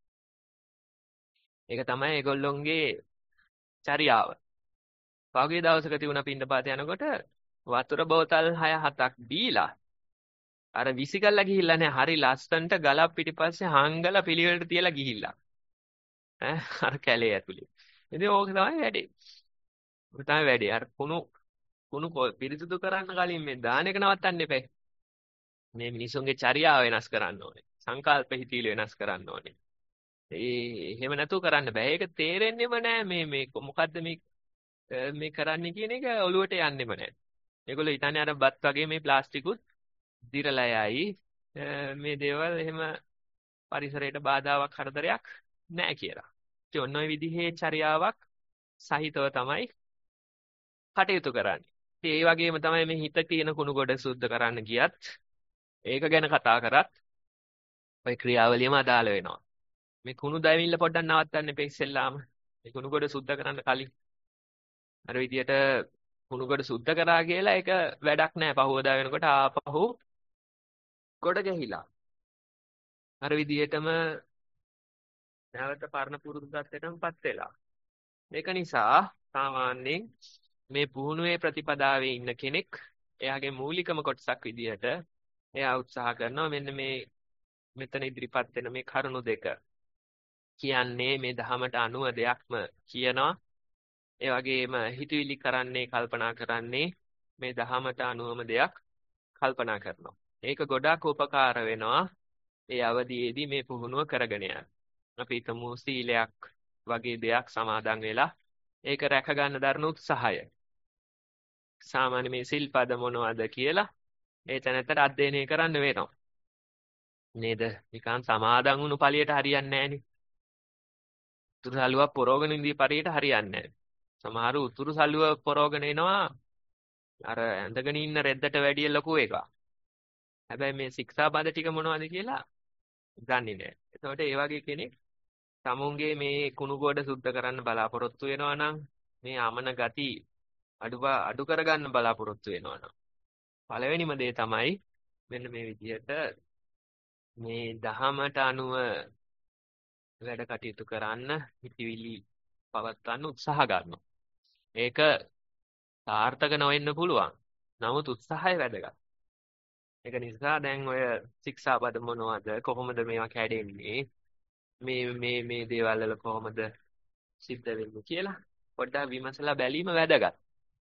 ඒක තමයි ඒගොල්ලොන්ගේ චර්යාව. පහුගිය දවසක තිබුණා පින්ඩපාත යනකොට වතුර බෝතල් හය හතක් බීලා අර විසිකල්ලා ගිහිල්ලා නෑ හරි ලස්සනට ගලක් පිටිපස්සේ හංගලා පිළිවෙලට තියලා ගිහිල්ලා. ඈ අර කැලේ ඇතුලේ. ඉතින් ඕක තමයි වැඩේ. ඕක තමයි වැඩේ. අර කුණු කුණු පිරිසුදු කරන්න කලින් මේ දාන එක නවත්තන්න එපා. මේ මිනිසුන්ගේ චර්යාව වෙනස් කරන්න ඕනේ. සංකල්ප හිතිවිලි වෙනස් කරන්න ඕනේ. ඒ එහෙම නැතුව කරන්න බෑ. ඒක තේරෙන්නෙම නෑ මේ මේ මොකද්ද මේ මේ කරන්නේ කියන එක ඔලුවට යන්නෙම නෑ. ඒගොල්ලෝ හිතන්නේ අර බත් වගේ මේ ප්ලාස්ටිකුත් දිරලා යයි මේ දේවල් එහෙම පරිසරයට බාධාවක් කරදරයක් නෑ කියලා. ඒ ඔන්න ඔය විදිහේ චර්යාවක් සහිතව තමයි කටයුතු කරන්නේ. ඉතින් ඒ වගේම තමයි මේ හිත තියෙන කුණු ගොඩ සුද්ධ කරන්න ගියත් ඒක ගැන කතා කරත් ඔය ක්‍රියාවලියම අදාළ වෙනවා. මේ කුණු දැවිල්ල පොඩ්ඩක් නවත්තන්න එපා ඉස්සෙල්ලාම. මේ කුණු ගොඩ සුද්ධ කරන්න කලින්. අර විදියට කුණු ගොඩ සුද්ධ කරා කියලා ඒක වැඩක් නෑ. පහුවදා වෙනකොට ආපහු ගොඩ ගැහිලා. අර විදියටම නැවත පරණ පුරුදු තත්ත්වයටමපත් වෙලා. ඒක නිසා සාමාන්‍යයෙන් මේ පුහුණුවේ ප්‍රතිපදාවේ ඉන්න කෙනෙක් එයාගේ මූලිකම කොටසක් විදියට එයා උත්සාහ කරනවා මෙන්න මේ මෙතන ඉදිරිපත් වෙන මේ කරුණු දෙක කියන්නේ මේ ධහමට අනුව දෙයක්ම කියනවා. ඒ වගේම හිතවිලි කරන්නේ කල්පනා කරන්නේ මේ ධහමට අනුවම දෙයක් කල්පනා කරනවා. ඒක ගොඩාක් උපකාර වෙනවා ඒ අවධියේදී මේ පුහුණුව කරගෙන යන්න. අපි හිතමු සීලයක් වගේ දෙයක් සමාදන් වෙලා ඒක රැක ගන්න දරන උත්සාහය. සාමාන්‍ය මේ සිල්පද මොනවද කියලා ඒ තැනත්තට අධ්‍යයනය කරන්න වෙනවා. නේද? නිකන් සමාදන් වුණු පළියට හරියන්නේ නැහනේ. උතුරු සළුවක් පොරෝගෙන ඉඳී පරියට හරියන්නේ නැහැ. සමහර උතුරු සළුව පොරෝගෙන එනවා අර ඇඳගෙන ඉන්න රෙද්දට වැඩිය ලොකු එකක්. හැබැයි මේ ශික්ෂාපද ටික මොනවද කියලා දන්නේ නැහැ. එතකොට ඒ වගේ කෙනෙක් තමුන්ගේ මේ කුණු ගොඩ සුද්ධ කරන්න බලාපොරොත්තු වෙනවා නම් මේ අමන ගති අඩු අඩු කරගන්න බලාපොරොත්තු වෙනවා නම් පළවෙනිම දේ තමයි මෙන්න මේ විදිහට මේ දහමට අනුව වැඩ කටයුතු කරන්න හිතවිලි පවත්වන්න උත්සාහ ගන්නවා. ඒක සාර්ථක නොවෙන්න පුළුවන්. නමුත් උත්සාහය වැදගත්. ඒක නිසා දැන් ඔය ශික්ෂාපද මොනවද කොහොමද මේවා කැඩෙන්නේ මේ මේ මේ දේවල් වල කොහොමද සිද්ධ වෙන්නේ කියලා පොඩ්ඩක් විමසලා බැලීම වැදගත්.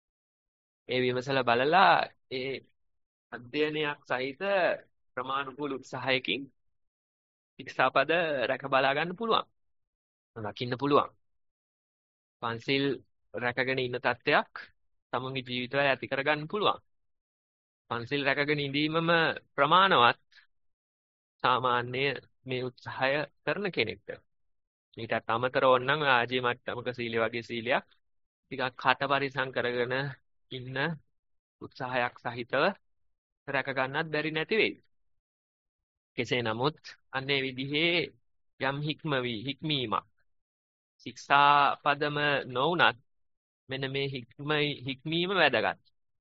ඒ විමසලා බලලා ඒ අධ්‍යයනයක් සහිත ප්‍රමාණිකූල උත්සාහයකින් ශික්ෂාපද රැක බලා ගන්න පුළුවන්. රකින්න පුළුවන්. පන්සිල් රැකගෙන ඉන්න තත්ත්වයක් තමුන්ගේ ජීවිතවල ඇති කරගන්න පුළුවන්. පන්සිල් රැකගෙන ඉඳීමම ප්‍රමාණවත් සාමාන්‍ය මේ උත්සාහය කරන කෙනෙක්ට. ඊටත් අමතරව ඕනනම් ආජී මට්ටමක සීලය වගේ සීලයක් ටිකක් කට පරිසම් කරගෙන ඉන්න උත්සාහයක් සහිතව රැක ගන්නත් බැරි නැති වෙයි. කෙසේ නමුත් අන්නේ විදිහේ යම් හික්මවි හික්මීමක් ශික්ෂාපදම නොවුනත් මෙන්න මේ හික්ම හික්මීම වැදගත්.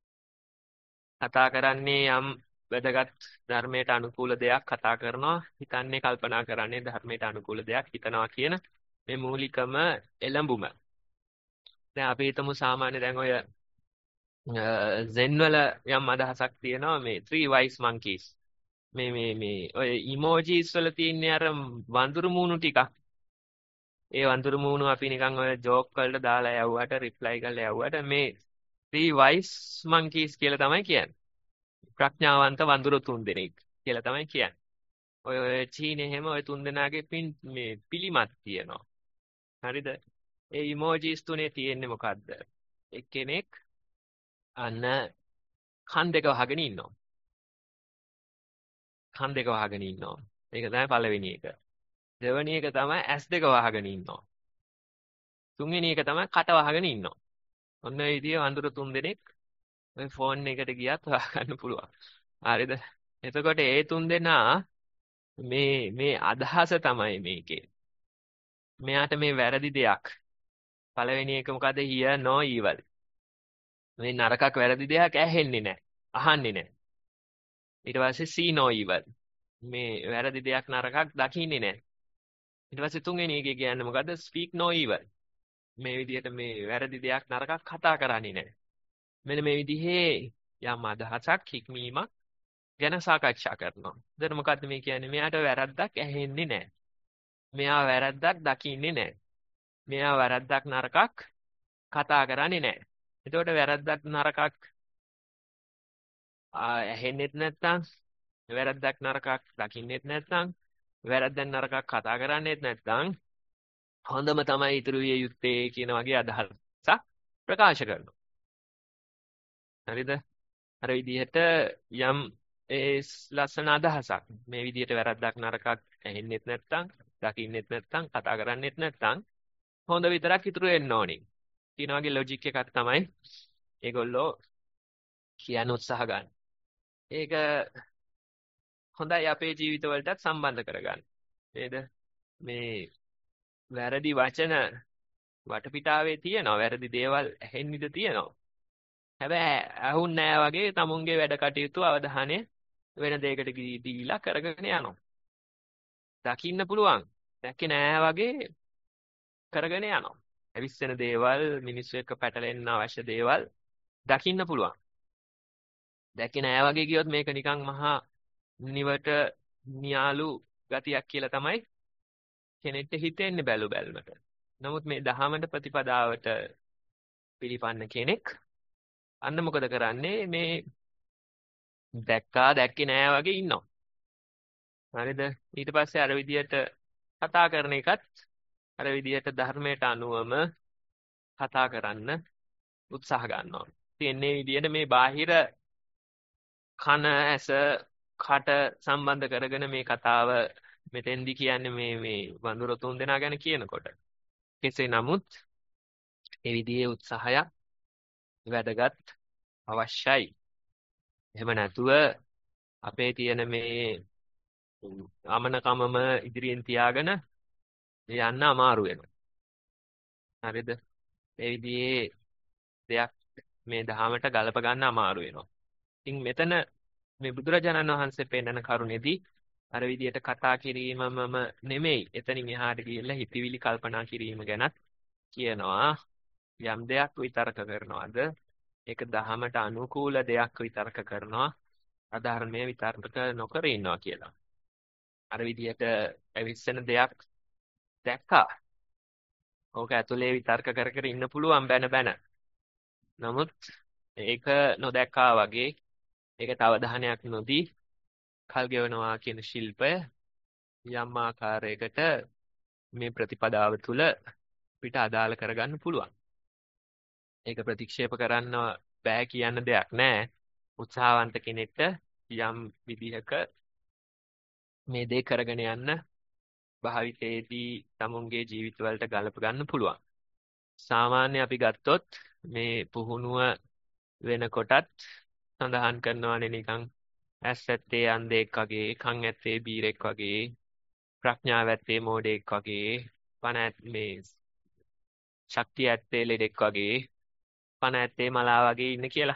කතා කරන්නේ යම් වැදගත් ධර්මයට අනුකූල දෙයක් කතා කරනවා හිතන්නේ කල්පනා කරන්නේ ධර්මයට අනුකූල දෙයක් හිතනවා කියන මේ මූලිකම එළඹුම. දැන් අපි හිතමු සාමාන්‍ය දැන් ඔය සෙන් වල යම් අදහසක් තියෙනවා මේ three wise monkeys. මේ මේ මේ ඔය emojis වල තියෙන්නේ අර වඳුරු මූණු ටිකක්. ඒ වඳුරු මූණු අපි නිකන් ඔය ජෝක් වලට දාලා යවුවට රිප්ලයි කරලා යවුවට මේ three wise monkeys කියලා තමයි කියන්නේ. ප්‍රඥාවන්ත වඳුරු තුන් දෙනෙක් කියලා තමයි කියන්නේ. ඔය ඔය චීනේ හැම ඔය තුන් දෙනාගේ පින් මේ පිළිමත් තියෙනවා. හරිද? ඒ emojis තුනේ තියෙන්නේ මොකද්ද? එක්කෙනෙක් අන්න කන් දෙක වහගෙන ඉන්නවා. කන් දෙක වහගෙන ඉන්නවා. ඒක තමයි පළවෙනි එක. දෙවෙනි එක තමයි ඇස් දෙක වහගෙන ඉන්නවා. තුන්වෙනි එක තමයි කට වහගෙන ඉන්නවා. ඔන්න ඒ විදිහේ වඳුරු තුන් දෙනෙක් ඔය ෆෝන් එකට ගියත් හොයාගන්න පුළුවන්. හරිද? එතකොට ඒ තුන් දෙනා මේ මේ අදහස තමයි මේකේ. මෙයාට මේ වැරදි දෙයක්. පළවෙනි එක මොකද? hear no evil. මේ නරකක් වැරදි දෙයක් ඇහෙන්නේ නැහැ. අහන්නේ නැහැ. ඊට පස්සේ see no evil. මේ වැරදි දෙයක් නරකක් දකින්නේ නැහැ. ඊට පස්සේ තුන්වෙනි එකේ කියන්නේ මොකද්ද? speak no evil. මේ විදිහට මේ වැරදි දෙයක් නරකක් කතා කරන්නේ නැහැ. මෙන්න මේ විදිහේ යම් අදහසක් හික්මීමක් ගැන සාකච්ඡා කරනවා. එතන මොකද්ද මේ කියන්නේ? මෙයාට වැරද්දක් ඇහෙන්නේ නැහැ. මෙයා වැරද්දක් දකින්නේ නැහැ. මෙයා වැරද්දක් නරකක් කතා කරන්නේ නැහැ. එතකොට වැරද්දක් නරකක් ඇහෙන්නෙත් නැත්නම් වැරද්දක් නරකක් දකින්නෙත් නැත්නම් වැරද්දක් නරකක් කතා කරන්නේත් නැත්නම් හොඳම තමයි ඉතුරු විය යුත්තේ කියන වගේ අදහසක් ප්‍රකාශ කරනවා. හරිද? අර විදිහට යම් ඒ ලස්සන අදහසක් මේ විදිහට වැරද්දක් නරකක් ඇහෙන්නෙත් නැත්නම් දකින්නෙත් නැත්නම් කතා කරන්නේත් නැත්නම් හොඳ විතරක් ඉතුරු වෙන්න ඕනේ. කියන වගේ ලොජික් එකක් තමයි ඒගොල්ලෝ කියන්න උත්සාහ ගන්න. ඒක හොඳයි අපේ ජීවිතවලටත් සම්බන්ධ කරගන්න. නේද? මේ වැරදි වචන වටපිටාවේ තියෙනවා. වැරදි දේවල් ඇහෙන්නද තියෙනවා. හැබැයි අහුන් නෑ වගේ තමුන්ගේ වැඩ කටයුතු අවධානය වෙන දෙයකට දීලා කරගෙන යනවා. දකින්න පුළුවන්. දැක්කේ නෑ වගේ කරගෙන යනවා. ඇවිස්සෙන දේවල්, මිනිස්සු එක්ක පැටලෙන්න අවශ්‍ය දේවල් දකින්න පුළුවන්. දැක්කේ නෑ වගේ කියොත් මේක නිකන් මහා නිවට නියාලු ගතියක් කියලා තමයි කෙනෙක්ට හිතෙන්නේ බැලු බැලමට. නමුත් මේ දහමට ප්‍රතිපදාවට පිළිපන්න කෙනෙක් අන්න මොකද කරන්නේ? මේ දැක්කා දැක්කේ නෑ වගේ ඉන්නවා. හරිද? ඊට පස්සේ අර විදියට කතා කරන එකත් අර විදිහට ධර්මයට අනුවම කතා කරන්න උත්සාහ ගන්නවා. ඉතින් විදිහට මේ බාහිර කන ඇස කට සම්බන්ධ කරගෙන මේ කතාව මෙතෙන්දි කියන්නේ මේ මේ වඳුර තුන් දෙනා ගැන කියනකොට. කෙසේ නමුත් ඒ විදිහේ උත්සාහයක් වැදගත් අවශ්‍යයි. එහෙම නැතුව අපේ තියෙන මේ අමනකමම ඉදිරියෙන් තියාගෙන යන්න අමාරු වෙනවා. හරිද? ඒ විදිහේ දෙයක් මේ දහමට ගලප ගන්න අමාරු වෙනවා. ඉතින් මෙතන මේ බුදුරජාණන් වහන්සේ පෙන්නන කරුණේදී අර විදිහට කතා කිරීමමම නෙමෙයි. එතනින් එහාට ගිහිල්ලා හිතවිලි කල්පනා කිරීම ගැනත් කියනවා. යම් දෙයක් විතර්ක කරනවාද ඒක දහමට අනුකූල දෙයක් විතර්ක කරනවා. අධර්මයේ විතර්ක නොකර ඉන්නවා කියලා. අර විදිහට ඇවිස්සෙන දෙයක් දැක්කා. ඕක ඇතුලේ විතර්ක කර කර ඉන්න පුළුවන් බැන බැන. නමුත් ඒක නොදැක්කා වගේ ඒකට අවධානයක් නොදී කල් ගෙවනවා කියන ශිල්පය යම් ආකාරයකට මේ ප්‍රතිපදාව තුළ පිට අදාළ කරගන්න පුළුවන්. ඒක ප්‍රතික්ෂේප කරන්න බෑ කියන දෙයක් නෑ. උත්සාහවන්ත කෙනෙක්ට යම් විදිහක මේ දේ කරගෙන යන්න භාවිතයේදී තමුන්ගේ ජීවිතවලට ගලප ගන්න පුළුවන්. සාමාන්‍ය අපි ගත්තොත් මේ පුහුණුව වෙනකොටත් සඳහන් කරනවානේ නිකන් ඇස් ඇත්තේ අන්ධෙක් වගේ, කන් ඇත්තේ බීරෙක් වගේ, ප්‍රඥාව ඇත්තේ මෝඩෙක් වගේ, පණ මේ ශක්තිය ඇත්තේ ලෙඩෙක් වගේ, පණ ඇත්තේ මලා වගේ ඉන්න කියලා.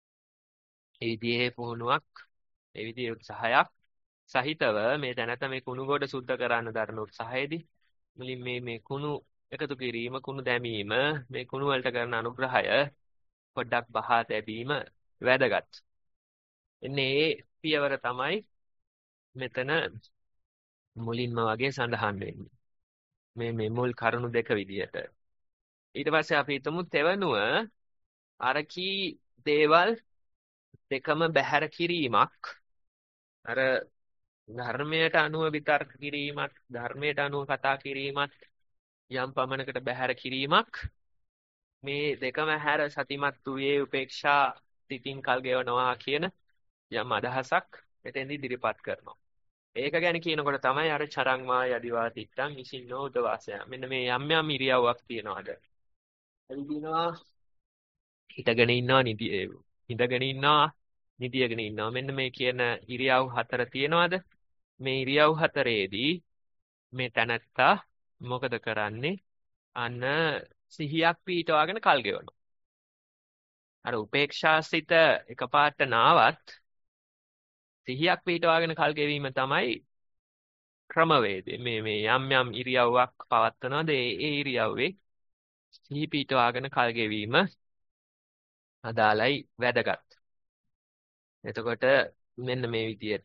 ඒ විදිහේ පුහුණුවක්, ඒ විදිහේ උත්සාහයක් සහිතව මේ දැනට මේ කුණු ගොඩ සුද්ධ කරන්න දරන උත්සාහයේදී මුලින් මේ මේ කුණු එකතු කිරීම, කුණු දැමීම, මේ කුණු වලට කරන අනුග්‍රහය පොඩ්ඩක් බහා තැබීම වැදගත්. එන්නේ ඒ පියවර තමයි මෙතන මුලින්ම වගේ සඳහන් වෙන්නේ. මේ මේ මුල් කරුණු දෙක විදිහට. ඊට පස්සේ අපි හිතමු තෙවනුව අර කී දේවල් දෙකම බැහැර කිරීමක්. අර ධර්මයට අනුව විතර්ක කිරීමත්, ධර්මයට අනුව කතා කිරීමත් යම් පමණකට බැහැර කිරීමක්. මේ දෙකම හැර සතිමත් වූයේ උපේක්ෂා සිතින් කල් ගෙවනවා කියන යම් අදහසක් මෙතෙන්දී ඉදිරිපත් කරනවා. ඒක ගැන කියනකොට තමයි අර චරංවා යදිවා තිත්තං ඉසින්නෝ උදවාසය. මෙන්න මේ යම් යම් ඉරියව්වක් තියනවාද? එදිනවා හිටගෙන ඉන්නවා, නිදි හිටගෙන ඉන්නවා, නිදියගෙන ඉන්නවා. මෙන්න මේ කියන ඉරියව් හතර තියනවාද? මේ ඉරියව් හතරේදී මේ තැනත්තා මොකද කරන්නේ? අන්න සිහියක් පිටවාගෙන කල් ගෙවනවා. අර උපේක්ෂාසිත එකපාරට නාවත් සිහියක් පිටවාගෙන කල් ගෙවීම තමයි ක්‍රමවේදය. මේ මේ යම් යම් ඉරියව්වක් පවත්වනවාද ඒ ඒ ඉරියව්වේ සිහි පිටවාගෙන කල් ගෙවීම අදාළයි, වැදගත්. එතකොට මෙන්න මේ විදියට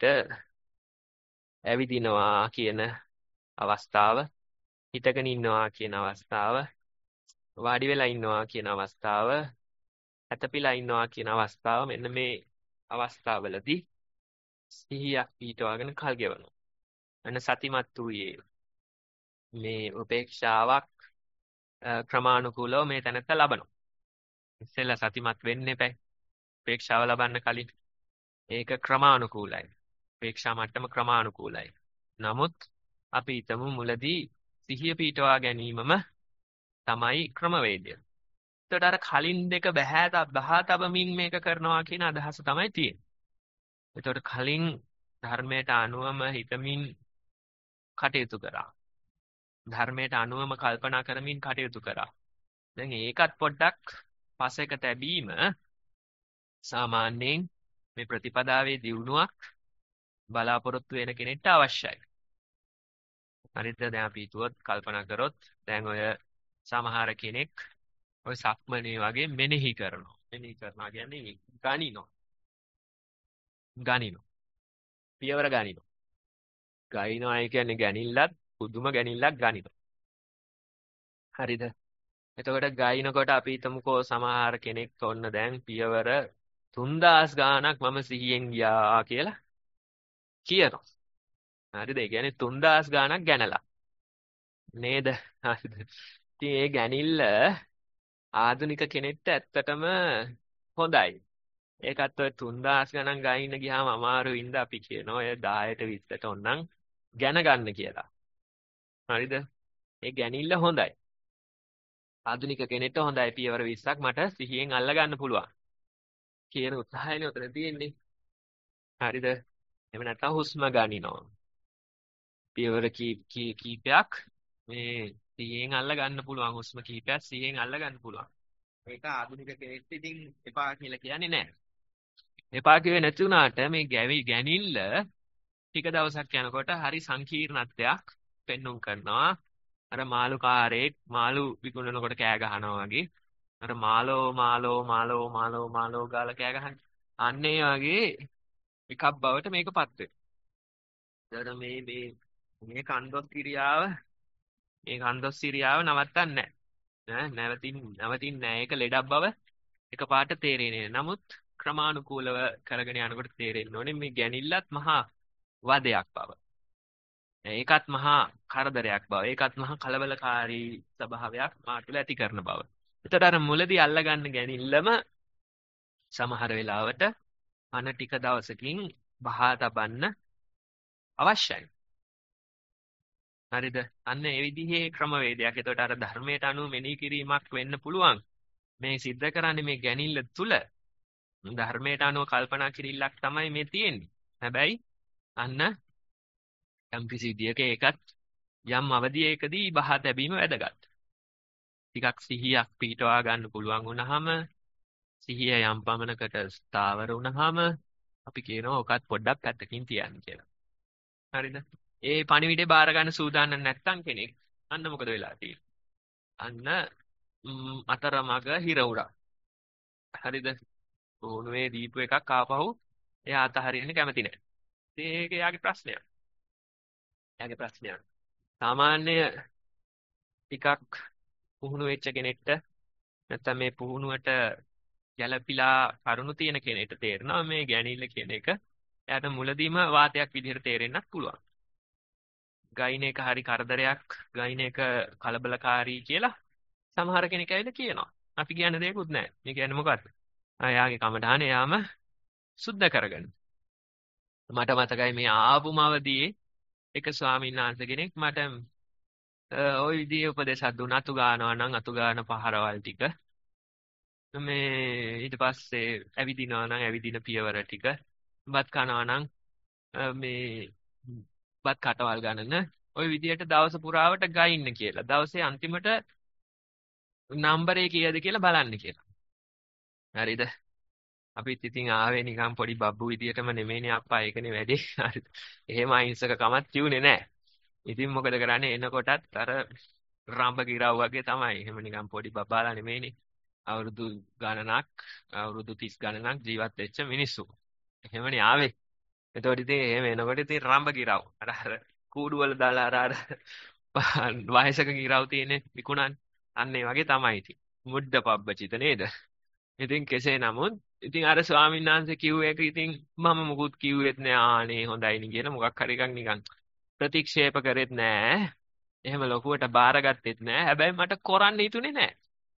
ඇවිදිනවා කියන අවස්ථාව, හිටගෙන ඉන්නවා කියන අවස්ථාව, වාඩි වෙලා ඉන්නවා කියන අවස්ථාව, ඇතපිලා ඉන්නවා කියන අවස්ථාව, මෙන්න මේ අවස්ථාවවලදී සිහියක් පිටවාගෙන කල් ගෙවනවා. අන්න සතිමත් වූයේ මේ උපේක්ෂාවක් ක්‍රමානුකූලව මේ තැනත්ත ලබනවා. ඉස්සෙල්ලා සතිමත් වෙන්න එපා. උපේක්ෂාව ලබන්න කලින් ඒක ක්‍රමානුකූලයි. උපේක්ෂා මට්ටම ක්‍රමානුකූලයි. නමුත් අපි හිතමු මුලදී සිහිය පිටවා ගැනීමම තමයි ක්‍රමවේදය. එතකොට අර කලින් දෙක බැහැ බහා තබමින් මේක කරනවා කියන අදහස තමයි තියෙන්නේ. එතකොට කලින් ධර්මයට අනුවම හිතමින් කටයුතු කරා. ධර්මයට අනුවම කල්පනා කරමින් කටයුතු කරා. දැන් ඒකත් පොඩ්ඩක් පසෙක තැබීම සාමාන්‍යයෙන් මේ ප්‍රතිපදාවේ දියුණුවක් බලාපොරොත්තු වෙන කෙනෙක්ට අවශ්‍යයි. හරිද? දැන් අපි හිතුවොත් කල්පනා කරොත් දැන් ඔය සමහර කෙනෙක් ඔය සක්මනේ වගේ මෙනෙහි කරනවා. මෙනෙහි කරනවා කියන්නේ ගනිනවා. ගනිනවා. පියවර ගනිනවා. ගනිනවා කියන්නේ ගැනිල්ලක්, පුදුම ගැනිල්ලක් ගනිනවා. හරිද? එතකොට ගයිනකොට අපි හිතමුකෝ සමහර කෙනෙක් ඔන්න දැන් පියවර තුන්දාස් ගාණක් මම සිහියෙන් ගියා කියලා කියනවා. හරිද? ඒ කියන්නේ තුන්දාස් ගාණක් ගැනලා. නේද? හරිද? ඉතින් ඒ ගැනිල්ල ආධුනික කෙනෙක්ට ඇත්තටම හොඳයි. ඒකත් ඔය තුන්දාස් ගණන් ගහින්න ගියාම අමාරුයින්ද අපි කියනවා ඔය දහයට විස්සට ඕනනම් ගැන ගන්න කියලා. හරිද? ඒ ගැනිල්ල හොඳයි. ආධුනික කෙනෙක්ට හොඳයි පියවර විස්සක් මට සිහියෙන් අල්ල ගන්න පුළුවන් කියන උත්සාහයනේ උතන තියෙන්නේ. හරිද? එහෙම නැත්නම් හුස්ම ගනිනවා. පියවර කී කී කීපයක් මේ සිහියෙන් අල්ල ගන්න පුළුවන් හුස්ම කීපයක් සිහියෙන් අල්ල ගන්න පුළුවන්. ඒක ආධුනික කෙනෙක්ට ඉතින් එපා කියලා කියන්නේ නැහැ. එපා කිව්වේ නැති වුණාට මේ ගැවි ගැනිල්ල ටික දවසක් යනකොට හරි සංකීර්ණත්වයක් පෙන්눔 කරනවා. අර මාළුකාරයෙක් මාළු විකුණනකොට කෑ ගහනවා වගේ. අර මාළෝ මාළෝ මාළෝ මාළෝ මාළෝ ගාලා කෑ ගහන්නේ. අන්න ඒ වගේ එකක් බවට මේකපත් වෙනවා. මේ මේ මේ කන්දොස් ක්‍රියාව මේ කන්දොස් ක්‍රියාව නවත්තන්නේ නැහැ. නැවතින් නැවතින් නැහැ. ඒක ලෙඩක් බව එකපාරට තේරෙන්නේ නැහැ. නමුත් ක්‍රමානුකූලව කරගෙන යනකොට තේරෙන්න ඕනේ මේ ගැනිල්ලත් මහා වදයක් බව. ඒකත් මහා කරදරයක් බව. ඒකත් මහා කලබලකාරී ස්වභාවයක් මා තුළ ඇති කරන බව. එතකොට අර මුලදී අල්ලගන්න ගැනිල්ලම සමහර වෙලාවට අන ටික දවසකින් බහා තබන්න අවශ්‍යයි. හරිද? අන්න ඒ විදිහේ ක්‍රමවේදයක්. එතකොට අර ධර්මයට අනුව මෙනෙහි කිරීමක් වෙන්න පුළුවන්. මේ සිද්ධ කරන්නේ මේ ගැනිල්ල තුල ධර්මයට අනුව කල්පනා කිරීමක් තමයි මේ තියෙන්නේ. හැබැයි අන්න යම් කිසි විදියක ඒකත් යම් අවධියකදී බහා තැබීම වැදගත්. ටිකක් සිහියක් පිටවා ගන්න පුළුවන් වුණාම සිහිය යම් පමණකට ස්ථාවර වුණාම අපි කියනවා ඔකත් පොඩ්ඩක් පැත්තකින් තියන්න කියලා. හරිද? ඒ පණිවිඩේ බාර ගන්න සූදානම් නැත්තම් කෙනෙක් අන්න මොකද වෙලා තියෙන්නේ? අන්න අතරමඟ හිර උරා. හරිද? ඕනුවේ දීපු එකක් ආපහු එයා අතහරින්න කැමති නැහැ. ඒක එයාගේ ප්‍රශ්නයක්. එයාගේ ප්‍රශ්නයක්. සාමාන්‍ය ටිකක් පුහුණු වෙච්ච කෙනෙක්ට නැත්නම් මේ පුහුණුවට ගැළපිලා කරුණු තියෙන කෙනෙක්ට තේරෙනවා මේ ගැණිල්ල කියන එක එයාට මුලදීම වාතයක් විදිහට තේරෙන්නත් පුළුවන්. ගයින් එක හරි කරදරයක්, ගයින් එක කලබලකාරී කියලා සමහර කෙනෙක් ඇවිල්ලා කියනවා. අපි කියන්න දෙයක්වත් නැහැ. මේ කියන්නේ මොකද්ද? එයාගේ කමඩහන එයාම සුද්ධ කරගන්න. මට මතකයි මේ ආපුම අවදියේ එක ස්වාමීන් වහන්සේ කෙනෙක් මට ওই විදිහේ උපදේශයක් දුන්නා. අතු ගන්නවා නම් අතු ගන්න පහරවල් ටික මේ ඊට පස්සේ ඇවිදිනවා නම් ඇවිදින පියවර ටික බත් කනවා නම් මේ බත් කටවල් ගන්නන ওই විදිහට දවස පුරාවට ගයින්න කියලා. දවසේ අන්තිමට නම්බරේ කීයද කියලා බලන්න කියලා. හරිද? අපිත් ඉතින් ආවේ නිකන් පොඩි බබ්බු විදියටම නෙමෙයිනේ අප්පා ඒකනේ වැඩේ. හරිද? එහෙම අහිංසක කමක් තියුනේ නැහැ. ඉතින් මොකද කරන්නේ එනකොටත් අර රම්බ ගිරව් වගේ තමයි. එහෙම නිකන් පොඩි බබාලා නෙමෙයිනේ. අවුරුදු ගණනක් අවුරුදු තිස් ගණනක් ජීවත් වෙච්ච මිනිස්සු. එහෙමනේ ආවේ. එතකොට ඉතින් එහෙම එනකොට ඉතින් රම්බ ගිරව්. අර අර කූඩු වල දාලා අර අර වයසක ගිරව් තියෙන්නේ විකුණන්නේ. අන්න ඒ වගේ තමයි ඉතින්. මුඩ්ඩ පබ්බචිත නේද? ඉතින් කෙසේ නමුත් ඉතින් අර ස්වාමීන් වහන්සේ කිව්ව එක ඉතින් මම මුකුත් කිව්වෙත් නෑ ආනේ හොඳයි නේ කියලා මොකක් හරි එකක් නිකන් ප්‍රතික්ෂේප කරෙත් නෑ. එහෙම ලොකුවට බාරගත්තෙත් නෑ. හැබැයි මට කරන්න හිතුනේ නෑ.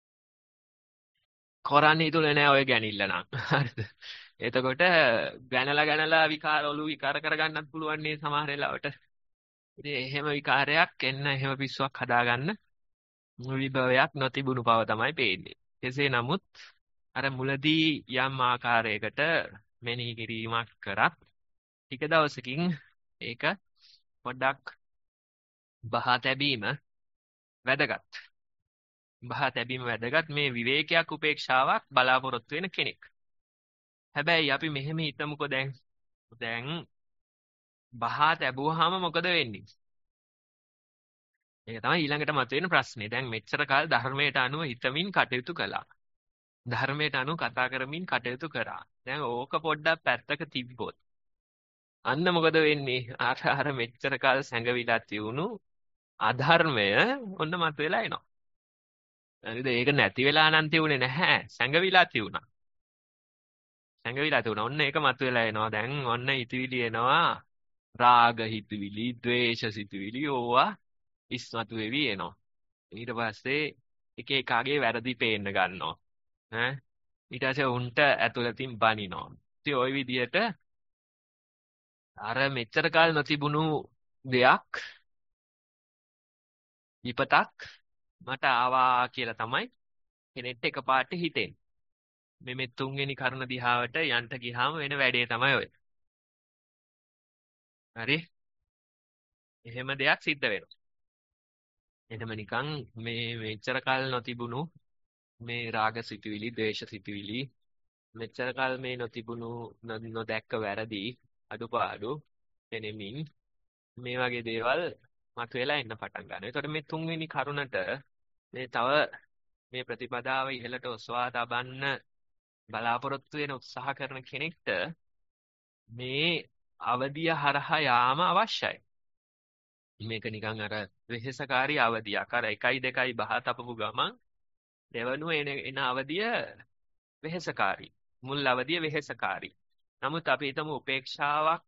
කරන්න හිතුනේ නෑ ඔය ගැනිල්ල නම්. හරිද? එතකොට ගැනලා ගැනලා විකාර ඔලු විකාර කරගන්නත් පුළුවන් නේ සමහර වෙලාවට. ඉතින් එහෙම විකාරයක් එන්න එහෙම පිස්සුවක් හදාගන්න විභවයක් නොතිබුණු බව තමයි පේන්නේ. කෙසේ නමුත් අර මුලදී යම් ආකාරයකට මෙනෙහි කිරීමක් කරත් ටික දවසකින් ඒක පොඩ්ඩක් බහා තැබීම වැදගත්. බහා තැබීම වැදගත් මේ විවේකයක් උපේක්ෂාවක් බලාපොරොත්තු වෙන කෙනෙක්. හැබැයි අපි මෙහෙම හිතමුකෝ දැන් දැන් බහා තැබුවාම මොකද වෙන්නේ? ඒක තමයි ඊළඟට මතුවෙන ප්‍රශ්නේ. දැන් මෙච්චර කාල ධර්මයට අනුව හිතමින් කටයුතු කළා. ධර්මයට අනුව කතා කරමින් කටයුතු කරා. දැන් ඕක පොඩ්ඩක් පැත්තක තිබ්බොත් අන්න මොකද වෙන්නේ? අර අර මෙච්චර කාල සැඟවිලා තියුණු අධර්මය ඔන්න මතුවලා එනවා. හරිද? ඒක නැති වෙලා නම් තියුනේ නැහැ. සැඟවිලා තියුණා. සැඟවිලා තියුණා. ඔන්න ඒක මතුවලා එනවා. දැන් ඔන්න හිතවිලි එනවා. රාග හිතවිලි, ද්වේෂ හිතවිලි ඕවා ඉස්මතු වෙවි එනවා. ඊට පස්සේ එක එකාගේ වැරදි පේන්න ගන්නවා. ඈ ඊට පස්සේ උන්ට ඇතුළතින් බනිනවා. ඉතින් ওই විදිහට අර මෙච්චර කාල නොතිබුණු දෙයක් විපතක් මට ආවා කියලා තමයි කෙනෙක්ට එකපාරට හිතෙන්නේ. මේ මේ තුන්වෙනි කරුණ දිහාවට යන්න ගියාම වෙන වැඩේ තමයි ඔය. හරි? එහෙම දෙයක් සිද්ධ වෙනවා. එහෙම නිකන් මේ මෙච්චර කාල නොතිබුණු මේ රාග සිතුවිලි, ද්වේෂ සිතුවිලි, මෙච්චර කාල මේ නොතිබුණු නො- නොදැක්ක වැරදි, අඩුපාඩු පෙනෙමින් මේ වගේ දේවල් මතුවලා එන්න පටන් ගන්නවා. ඒතකොට මේ තුන්වෙනි කරුණට මේ තව මේ ප්‍රතිපදාව ඉහළට ඔසවා තබන්න බලාපොරොත්තු වෙන උත්සාහ කරන කෙනෙක්ට මේ අවදිය හරහා යාම අවශ්‍යයි. මේක නිකන් අර වෙහෙසකාරී අවදියක්. අර එකයි දෙකයි බහ තපපු ගමන් දෙවනුව එන එන අවදිය වෙහෙසකාරී. මුල් අවදිය වෙහෙසකාරී. නමුත් අපි හිතමු උපේක්ෂාවක්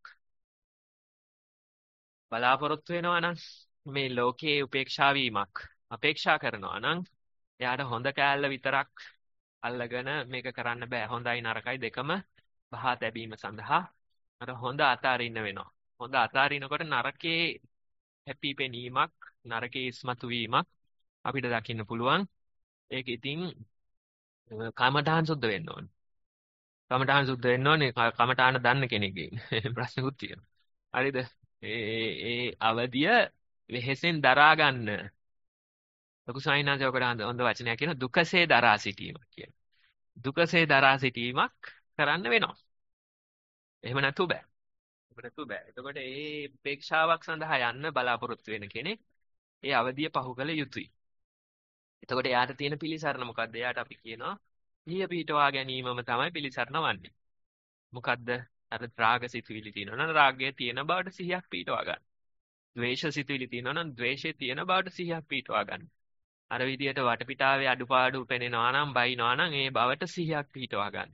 බලාපොරොත්තු වෙනවා නම් මේ ලෝකයේ උපේක්ෂා වීමක් අපේක්ෂා කරනවා නම් එයාට හොඳ කෑල්ල විතරක් අල්ලගෙන මේක කරන්න බෑ. හොඳයි නරකයි දෙකම බහ තැබීම සඳහා අර හොඳ අතාරින්න වෙනවා. හොඳ අතාරිනකොට නරකේ හැපි පෙනීමක්, නරකේ ඉස්මතු වීමක් අපිට දකින්න පුළුවන්. ඒක ඉතින් කමඨාන් සුද්ධ වෙන්න ඕනේ. කමඨාන් සුද්ධ වෙන්න ඕනේ කමඨාන දන්න කෙනෙක්ගෙන්. ප්‍රශ්නකුත් තියෙනවා. හරිද? ඒ ඒ අවදිය වෙහෙසෙන් දරා ගන්න. ලොකු සාහිණාංශයකට හොඳ වචනයක් කියන දුකසේ දරා සිටීමක් කියන. දුකසේ දරා සිටීමක් කරන්න වෙනවා. එහෙම නැතු බෑ. එහෙම නැතු බෑ. එතකොට ඒ උපේක්ෂාවක් සඳහා යන්න බලාපොරොත්තු වෙන කෙනෙක් ඒ අවදිය පහු කළ යුතුයි. එතකොට එයාට තියෙන පිළිසරණ මොකද්ද? එයාට අපි කියනවා සිහිය පිහිටවා ගැනීමම තමයි පිළිසරණ වන්නේ. මොකද්ද? අර රාග සිතුවිලි තියෙනවා නම් රාගය තියෙන බවට සිහියක් පිහිටවා ගන්න. ද්වේෂ සිතුවිලි තියෙනවා නම් ද්වේෂය තියෙන බවට සිහියක් පිහිටවා ගන්න. අර විදියට වටපිටාවේ අඩුපාඩු පෙනෙනවා නම් බයිනවා නම් ඒ බවට සිහියක් පිහිටවා ගන්න.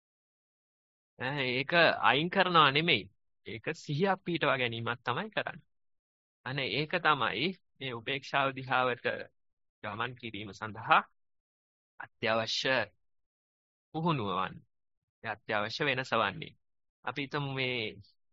ඈ ඒක අයින් කරනවා නෙමෙයි. ඒක සිහියක් පිහිටවා ගැනීමක් තමයි කරන්නේ. අනේ ඒක තමයි මේ උපේක්ෂාව දිහාවට ගමන් කිරීම සඳහා අත්‍යවශ්‍ය පුහුණුව වන්නේ. ඒ අත්‍යවශ්‍ය වෙනස වන්නේ. අපි හිතමු මේ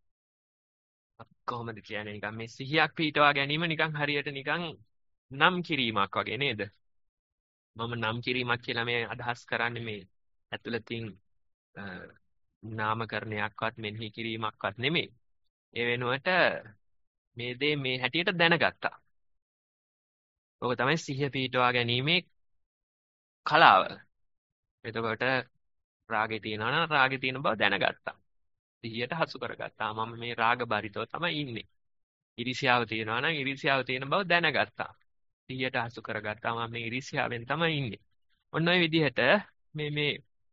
කොහොමද කියන්නේ නිකන් මේ සිහියක් පිහිටවා ගැනීම නිකන් හරියට නිකන් නම් කිරීමක් වගේ නේද? මම නම් කිරීමක් කියලා මේ අදහස් කරන්නේ මේ ඇතුළතින් නාමකරණයක්වත් මෙනෙහි කිරීමක්වත් නෙමෙයි. ඒ වෙනුවට මේ දේ මේ හැටියට දැනගත්තා. ඔක තමයි සිහිය පිහිටවා ගැනීමේ කලාව. එතකොට රාගේ තියෙනවා නම් රාගේ තියෙන බව දැනගත්තා. සිහියට හසු කරගත්තා. මම මේ රාග බරිතව තමයි ඉන්නේ. ඉරිසියාව තියෙනවා නම් ඉරිසියාව තියෙන බව දැනගත්තා. සිහියට හසු කරගත්තා. මම මේ ඉරිසියාවෙන් තමයි ඉන්නේ. ඔන්න ඔය විදිහට මේ මේ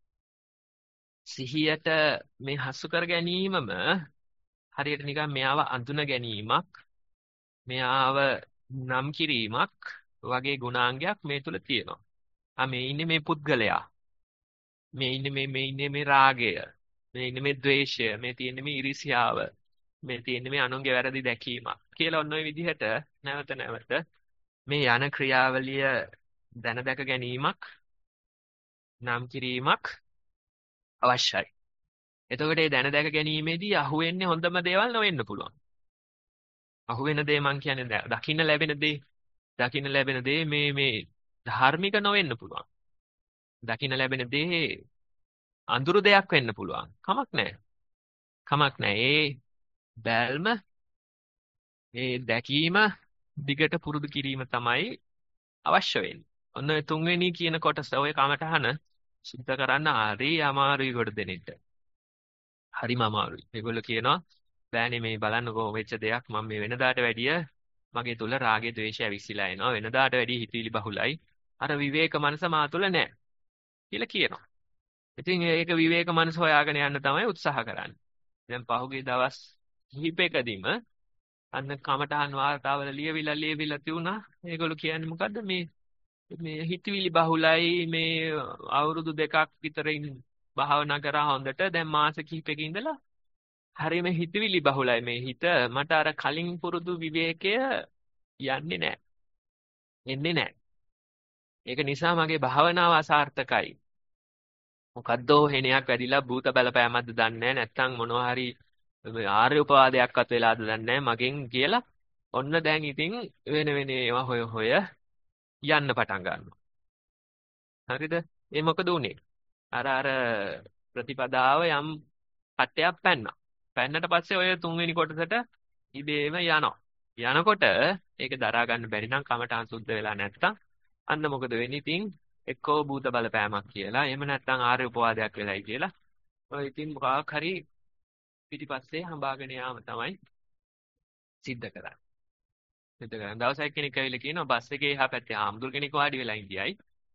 සිහියට මේ හසු කර ගැනීමම හරියට නිකන් මෙයාව අඳුන ගැනීමක්, මෙයාව නම් කිරීමක් වගේ ගුණාංගයක් මේ තුල තියෙනවා. ආ මේ ඉන්නේ මේ පුද්ගලයා. මේ ඉන්නේ මේ මේ ඉන්නේ මේ රාගය. මේ ඉන්නේ මේ ද්වේෂය. මේ තියෙන්නේ මේ ඉරිසියාව. මේ තියෙන්නේ මේ අනුන්ගේ වැරදි දැකීමක් කියලා ඔන්න ඔය විදිහට නැවත නැවත මේ යන ක්‍රියාවලිය දැන දැක ගැනීමක්, නම් කිරීමක් අවශ්‍යයි. එතකොට මේ දැන දැක ගැනීමේදී අහුවෙන්නේ හොඳම දේවල් නොවෙන්න පුළුවන්. අහුවෙන දේ මං කියන්නේ දකින්න ලැබෙන දේ, දකින්න ලැබෙන දේ මේ මේ ධාර්මික නොවෙන්න පුළුවන්. දකින්න ලැබෙන දේ අඳුරු දෙයක් වෙන්න පුළුවන්. කමක් නැහැ. කමක් නැහැ. ඒ බැල්ම, ඒ දැකීම දිගට පුරුදු කිරීම තමයි අවශ්‍ය වෙන්නේ. ඔන්න ඔය තුන්වෙනි කියන කොටස ඔය කමටහන සුද්ධ කරන්න හරි අමාරුයි කොට දෙනෙට. හරිම අමාරුයි. ඒගොල්ලෝ කියනවා බෑනේ මේ බලන්නකෝ වෙච්ච දෙයක් මම මේ වෙනදාට වැඩිය මගේ තුල රාගය ද්වේෂය ඇවිස්සලා එනවා. වෙනදාට වැඩිය හිතවිලි බහුලයි. අර විවේක මනස මා තුල නැහැ කියලා කියනවා. ඉතින් ඒක විවේක මනස හොයාගෙන යන්න තමයි උත්සාහ කරන්නේ. දැන් පහුගිය දවස් කිහිපයකදීම අන්න කමටහන් වාර්තාවල ලියවිලා ලියවිලා තියුණා. ඒගොල්ලෝ කියන්නේ මොකද්ද මේ මේ හිතවිලි බහුලයි මේ අවුරුදු දෙකක් විතරින් භාවනා කරා හොඳට දැන් මාස කිහිපයක ඉඳලා හරියම හිතවිලි බහුලයි මේ හිත මට අර කලින් පුරුදු විවේකය යන්නේ නැහැ. එන්නේ නැහැ. ඒක නිසා මගේ භාවනාව අසාර්ථකයි. මොකද්දෝ හෙනයක් වැඩිලා භූත බලපෑමක්ද දන්නේ නැහැ. නැත්තම් මොනවා හරි ආර්ය උපවාදයක්වත් වෙලාද දන්නේ නැහැ මගෙන් කියලා. ඔන්න දැන් ඉතින් වෙන වෙන ඒවා හොය හොය යන්න පටන් ගන්නවා. හරිද? ඒ මොකද උනේ? අර අර ප්‍රතිපදාව යම් කට්ටයක් පැන්නා. පැන්නට පස්සේ ඔය තුන්වෙනි කොටසට ඉබේම යනවා. යනකොට ඒක දරා ගන්න බැරි නම් කමටහන් සුද්ධ වෙලා නැත්තම් අන්න මොකද වෙන්නේ? ඉතින් එක්කෝ භූත බලපෑමක් කියලා, එහෙම නැත්තම් ආර්ය උපවාදයක් වෙලයි කියලා. ඔය ඉතින් මොකක් හරි පිටිපස්සේ හඹාගෙන යාම තමයි සිද්ධ කරන්නේ. සිද්ධ කරන්නේ. දවසක් කෙනෙක් ඇවිල්ලා කියනවා බස් එකේ එහා පැත්තේ ආම්දුර කෙනෙක් වාඩි වෙලා ඉඳියයි.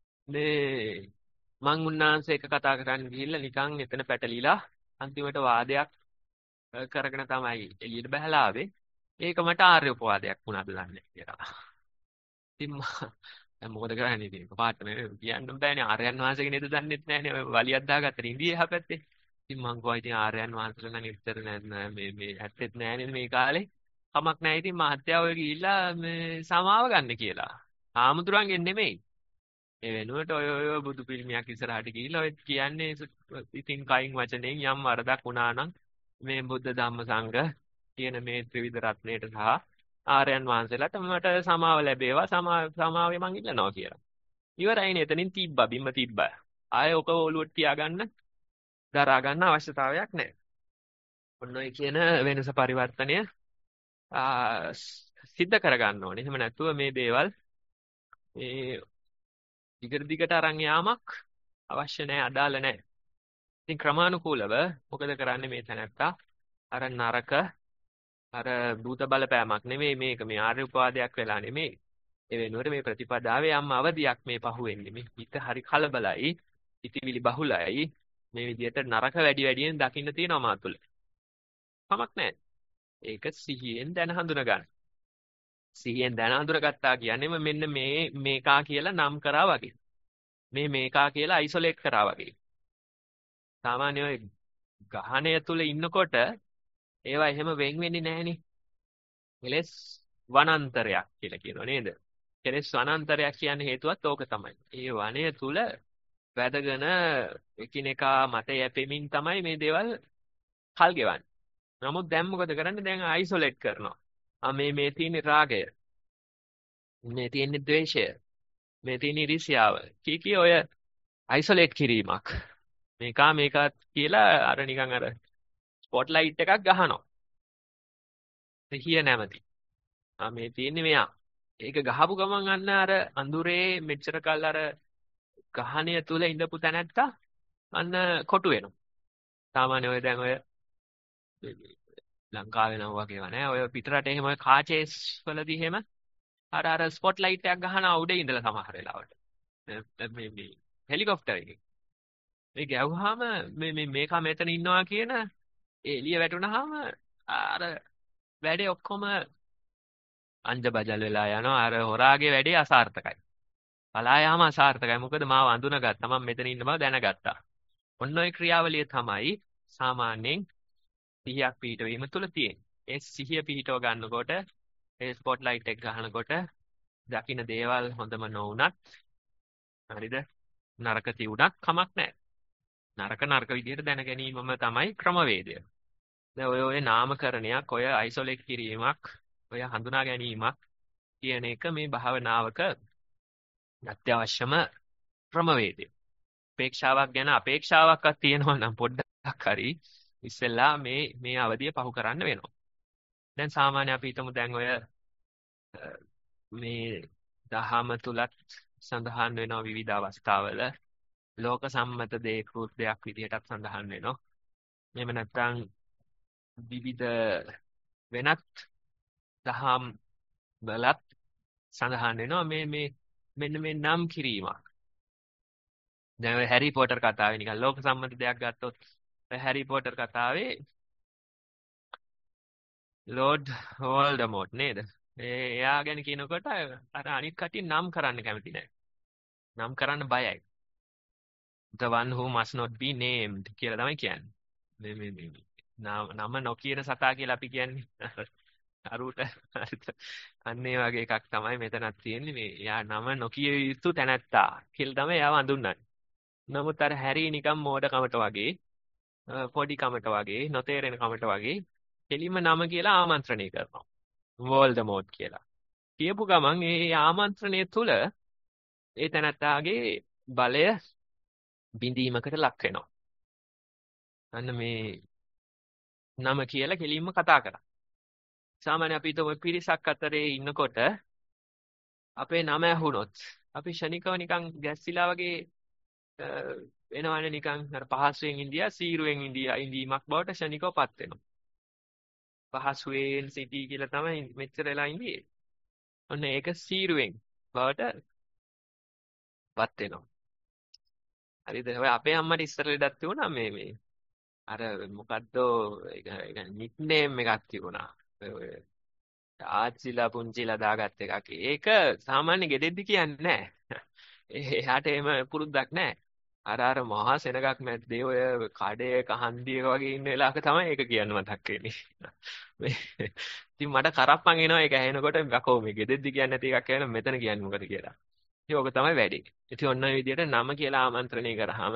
මේ මං උන්නාන්සේ එක කතා කරන්න ගිහිල්ලා නිකන් එතන පැටලිලා අන්තිමට වාදයක් අ, කරගෙන තමයි එළියට බහලා ආවේ. ඒක මට ආර්ය උපවාදයක් වුණාද දන්නේ නැහැ කියලා. ඉතින් මම දැන් මොකද කරන්නේ ඉතින් පාට මේ කියන්න බෑනේ ආර්යයන් වහන්සේගේ නේද දන්නෙත් නැහනේ ඔය වලියක් දාගත්තට ඉන්දියේ එහා පැත්තේ. ඉතින් මං කිව්වා ඉතින් ආර්යයන් වහන්සේලා නම් ඉතර නෑ මේ මේ ඇත්තෙත් නෑනේ මේ කාලේ. කමක් නෑ ඉතින් මහත්තයා ඔය ගිහිල්ලා මේ සමාව ගන්න කියලා. ආමුදුරන්ගෙන් නෙමෙයි. ඒ වෙනුවට ඔය ඔය බුදු පිළිමයක් ඉස්සරහට ගිහිල්ලා ඔය කියන්නේ සු- ඉතින් කයින් වචනෙන් යම් වරදක් වුණා නම් මේ බුද්ධ ධම්ම සංඝ කියන මේ ත්‍රිවිධ රත්නයට සහ ආර්යයන් වහන්සේලාට මට සමාව ලැබේවා සමා සමාවේ මං ඉල්ලනවා කියලා. ඉවරයිනේ එතනින් තිබ්බා බිම්ම තිබ්බා. ආයෙ ඔක ඔලුවට තියාගන්න දරා ගන්න අවශ්‍යතාවයක් නැහැ. ඔන්න ඔය කියන වෙනස පරිවර්තනය ආ, ස්- සිද්ධ කරගන්න ඕනේ. එහෙම නැතුව මේ දේවල් මේ දිගට දිගට අරන් යාමක් අවශ්‍ය නැහැ, අදාළ නැහැ. ඉතින් ක්‍රමානුකූලව මොකද කරන්නේ මේ තැනත්තා? අර නරක අර භූත බලපෑමක් නෙමෙයි මේක මේ ආර්ය උපවාදයක් වෙලා නෙමෙයි. ඒ වෙනුවට මේ ප්‍රතිපදාවේ යම් අවධියක් මේ පහුවෙන්නේ. මේ හිත හරි කලබලයි, හිතවිලි බහුලයි. මේ විදිහට නරක වැඩි වැඩියෙන් දකින්න තියෙනවා මා තුළ. කමක් නැහැ. ඒක සිහියෙන් දැන හඳුන ගන්න. සිහියෙන් දැන හඳුනගත්තා කියන්නේම මෙන්න මේ මේකා කියලා නම් කරා වගේ. මේ මේකා කියලා අයිසොලේට් කරා වගේ. සාමාන්‍ය ඔය ගහණය තුල ඉන්නකොට ඒවා එහෙම වෙන් වෙන්නේ නැහනේ. කෙලස් වනාන්තරයක් කියලා කියනවා නේද? කෙලස් වනාන්තරයක් කියන්නේ හේතුවත් ඕක තමයි. ඒ වනය තුල වැදගෙන එකිනෙකා මත යැපෙමින් තමයි මේ දේවල් කල් ගෙවන්නේ. නමුත් දැන් මොකද කරන්නේ? දැන් අයිසොලේට් කරනවා. ආ මේ මේ තියෙන රාගය, මේ තියෙන ද්වේෂය, මේ තියෙන iriසියාව. කී කී ඔය අයිසොලේට් කිරීමක්. මේකා මේකා කියලා අර නිකන් අර ස්පොට්ලයිට් එකක් ගහනවා. සිහිය නැමැති. ආ මේ තියෙන්නේ මෙයා. ඒක ගහපු ගමන් අන්න අර අඳුරේ මෙච්චර කල් අර ගහණය තුල ඉඳපු තැනත්තා අන්න කොටු වෙනවා. සාමාන්‍ය ඔය දැන් ඔය ලංකාවේ නම් වගේව නෑ. ඔය පිටරට එහෙම ඔය කාචේස් වලදී එහෙම අර අර ස්පොට්ලයිට් එකක් ගහනවා උඩ ඉඳලා සමහර වෙලාවට. මේ මේ මේ හෙලිකොප්ටර් එකේ. මේ ගැව්වහම මේ මේ මේකා මෙතන ඉන්නවා කියන එළිය වැටුනහම අර වැඩේ ඔක්කොම අංජබජල් වෙලා යනවා. අර හොරාගේ වැඩේ අසාර්ථකයි. පලා යාම අසාර්ථකයි. මොකද මාව අඳුනගත්තා. මම මෙතන ඉන්න බව දැනගත්තා. ඔන්න ඔය ක්‍රියාවලිය තමයි සාමාන්‍යයෙන් සිහියක් පිහිටවීම තුළ තියෙන්නේ. ඒ සිහිය පිහිටව ගන්නකොට ඒ ස්පොට්ලයිට් එක ගහනකොට දකින්න දේවල් හොඳම නොවුනත් හරිද? නරක තියුණත් කමක් නැහැ. නරක නරක විදිහට දැන ගැනීමම තමයි ක්‍රමවේදය. දැන් ඔය ඔය නාමකරණයක්, ඔය අයිසොලේට් කිරීමක්, ඔය හඳුනා ගැනීමක් කියන එක මේ භාවනාවක අත්‍යවශ්‍යම ක්‍රමවේදය. අපේක්ෂාවක් ගැන අපේක්ෂාවක්වත් තියෙනවා නම් පොඩ්ඩක් හරි ඉස්සෙල්ලා මේ මේ අවධිය පහු කරන්න වෙනවා. දැන් සාමාන්‍ය අපි හිතමු දැන් ඔය මේ දහම තුලත් සඳහන් වෙනවා විවිධ අවස්ථාවල ලෝක සම්මත දේකෘත් දෙයක් විදිහටත් සඳහන් වෙනවා. එහෙම නැත්නම් විවිධ වෙනත් දහම් වලත් සඳහන් වෙනවා මේ මේ මෙන්න මේ නම් කිරීමක්. දැන් ඔය හැරි පොටර් කතාවේ නිකන් ලෝක සම්මත දෙයක් ගත්තොත් ඔය හැරි පොටර් කතාවේ ලෝඩ් වෝල්ඩමෝට් නේද? ඒ එයා ගැන කියනකොට අර අනිත් කටින් නම් කරන්න කැමති නැහැ. නම් කරන්න බයයි. The one who must not be named කියලා තමයි කියන්නේ. මේ මේ මේ නම නොකියන සතා කියලා අපි කියන්නේ. අරුට හරිද? අන්න ඒ වගේ එකක් තමයි මෙතනක් තියෙන්නේ. මේ යා නම නොකිය යුතු තැනැත්තා කියලා තමයි එයාව හඳුන්වන්නේ. නමුත් අර හැරී නිකන් මෝඩකමට වගේ අ, පොඩි කමට වගේ නොතේරෙන කමට වගේ කෙලින්ම නම කියලා ආමන්ත්‍රණය කරනවා. වෝල්ඩමෝට් කියලා. කියපු ගමන් ඒ ආමන්ත්‍රණය තුල ඒ තැනැත්තාගේ බලය බිඳීමකට ලක් වෙනවා. අන්න මේ නම කියලා කෙලින්ම කතා කරා. සාමාන්‍ය අපි හිතමු පිරිසක් අතරේ ඉන්නකොට අපේ නම ඇහුනොත් අපි ෂණිකව නිකන් ගැස්සිලා වගේ අ, වෙනවනේ නිකන් අර පහසුවෙන් ඉන්දියා සීරුවෙන් ඉන්දියා ඉඳීමක් බවට ෂණිකව පත් වෙනවා. පහසුවෙන් සිටී කියලා තමයි මෙච්චර වෙලා ඉඳී. ඔන්න ඒක සීරුවෙන් බවට පත් වෙනවා. හරිද? ඔය අපේ අම්මට ඉස්සර ලෙඩක් තිබුණා මේ මේ අර මොකද්ද ඒක ඒක නික්නේම් එකක් තිබුණා. ඔය ආච්චිලා පුංචිලා දාගත් එකක්. ඒක සාමාන්‍ය ගෙදෙද්දි කියන්නේ නැහැ. එයාට එහෙම පුරුද්දක් නැහැ. අර අර මහා සෙනගක් මැද්දේ ඔය කඩේක හන්දියක වගේ ඉන්න වෙලාවක තමයි ඒක කියන්න මතක් වෙන්නේ. මේ ඉතින් මට කරප්පන් එනවා ඒක ඇහෙනකොට යකෝ මේ ගෙදෙද්දි කියන්නේ නැති එකක් කියන මෙතන කියන්නේ මොකද කියලා. ඉතින් ඕක තමයි වැඩි. ඉතින් ඔන්න ඔය විදිහට නම කියලා ආමන්ත්‍රණය කරාම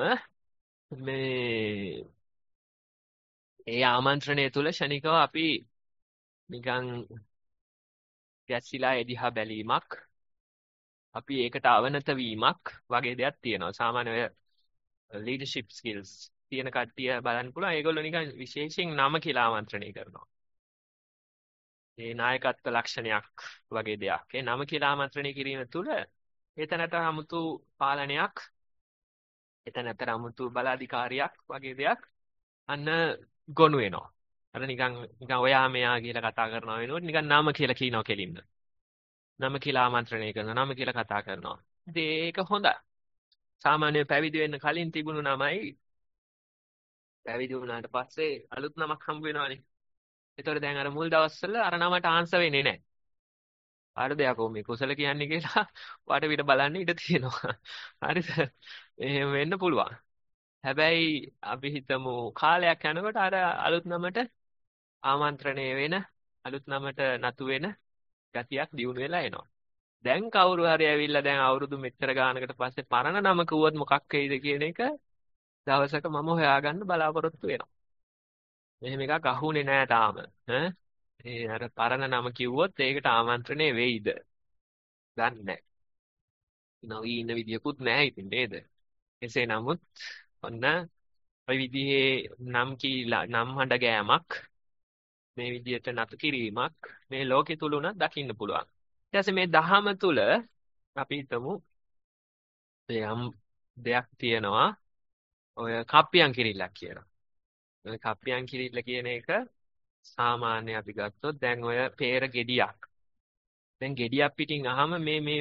මේ ඒ ආමන්ත්‍රණය තුල ෂණිකව අපි නිකන් ගැස්සිලා එදිහා බැලීමක් අපි ඒකට අවනත වීමක් වගේ දෙයක් තියෙනවා. සාමාන්‍ය ඔය leadership skills තියෙන කට්ටිය බලන්න පුළුවන්. ඒගොල්ලෝ නිකන් විශේෂයෙන් නම කියලා ආමන්ත්‍රණය කරනවා. ඒ නායකත්ව ලක්ෂණයක් වගේ දෙයක්. ඒ නම කියලා ආමන්ත්‍රණය කිරීම තුළ එතනට 아무තු පාලනයක්, එතනට 아무තු බලාධිකාරියක් වගේ දෙයක් අන්න ගොනු වෙනවා. අර නිකන් නිකන් ඔයා මෙයා කියලා කතා කරනවා වෙනකොට නිකන් නම කියලා කියනවා කෙලින්ද. නම කියලා ආමන්ත්‍රණය කරනවා, නම කියලා කතා කරනවා. ඉතින් ඒක හොඳයි. සාමාන්‍ය පැවිදි වෙන්න කලින් තිබුණු නමයි පැවිදි වුණාට පස්සේ අලුත් නමක් හම්බ වෙනවානේ. ඒතකොට දැන් අර මුල් දවස්වල අර නමට ආන්සර් වෙන්නේ නැහැ. අර දෙයක් මේ කුසල කියන්නේ කියලා වටපිට බලන්න ඉඩ තියෙනවා. හරිද? එහෙම වෙන්න පුළුවන්. හැබැයි අපි හිතමු කාලයක් යනකොට අර අලුත් නමට ආමන්ත්‍රණය වෙන අලුත් නමට නතු වෙන ගතියක් දියුණු වෙලා එනවා. දැන් කවුරු හරි ඇවිල්ලා දැන් අවුරුදු මෙච්චර ගානකට පස්සේ පරණ නම කිව්වොත් මොකක් වෙයිද කියන එක දවසක මම හොයාගන්න බලාපොරොත්තු වෙනවා. මෙහෙම එකක් අහුනේ නෑ තාම. ඈ ඒ අර පරණ නම කිව්වොත් ඒකට ආමන්ත්‍රණය වෙයිද? දන්නේ නෑ. නවී ඉන්න විදියකුත් නෑ ඉතින් නේද? එසේ නමුත් ඔන්න ඔය විදිහේ නම් කීලා නම් හඬ ගෑමක් මේ විදියට නතු කිරීමක් මේ ලෝකෙ තුල උනත් දකින්න පුළුවන්. ඊට පස්සේ මේ දහම තුල අපි හිතමු යම් දෙයක් තියෙනවා ඔය කප්පියන් කිරිල්ලක් කියලා. ඔය කප්පියන් කිරිල්ල කියන එක සාමාන්‍ය අපි ගත්තොත් දැන් ඔය peer ගෙඩියක්. දැන් ගෙඩියක් පිටින් අහම මේ මේ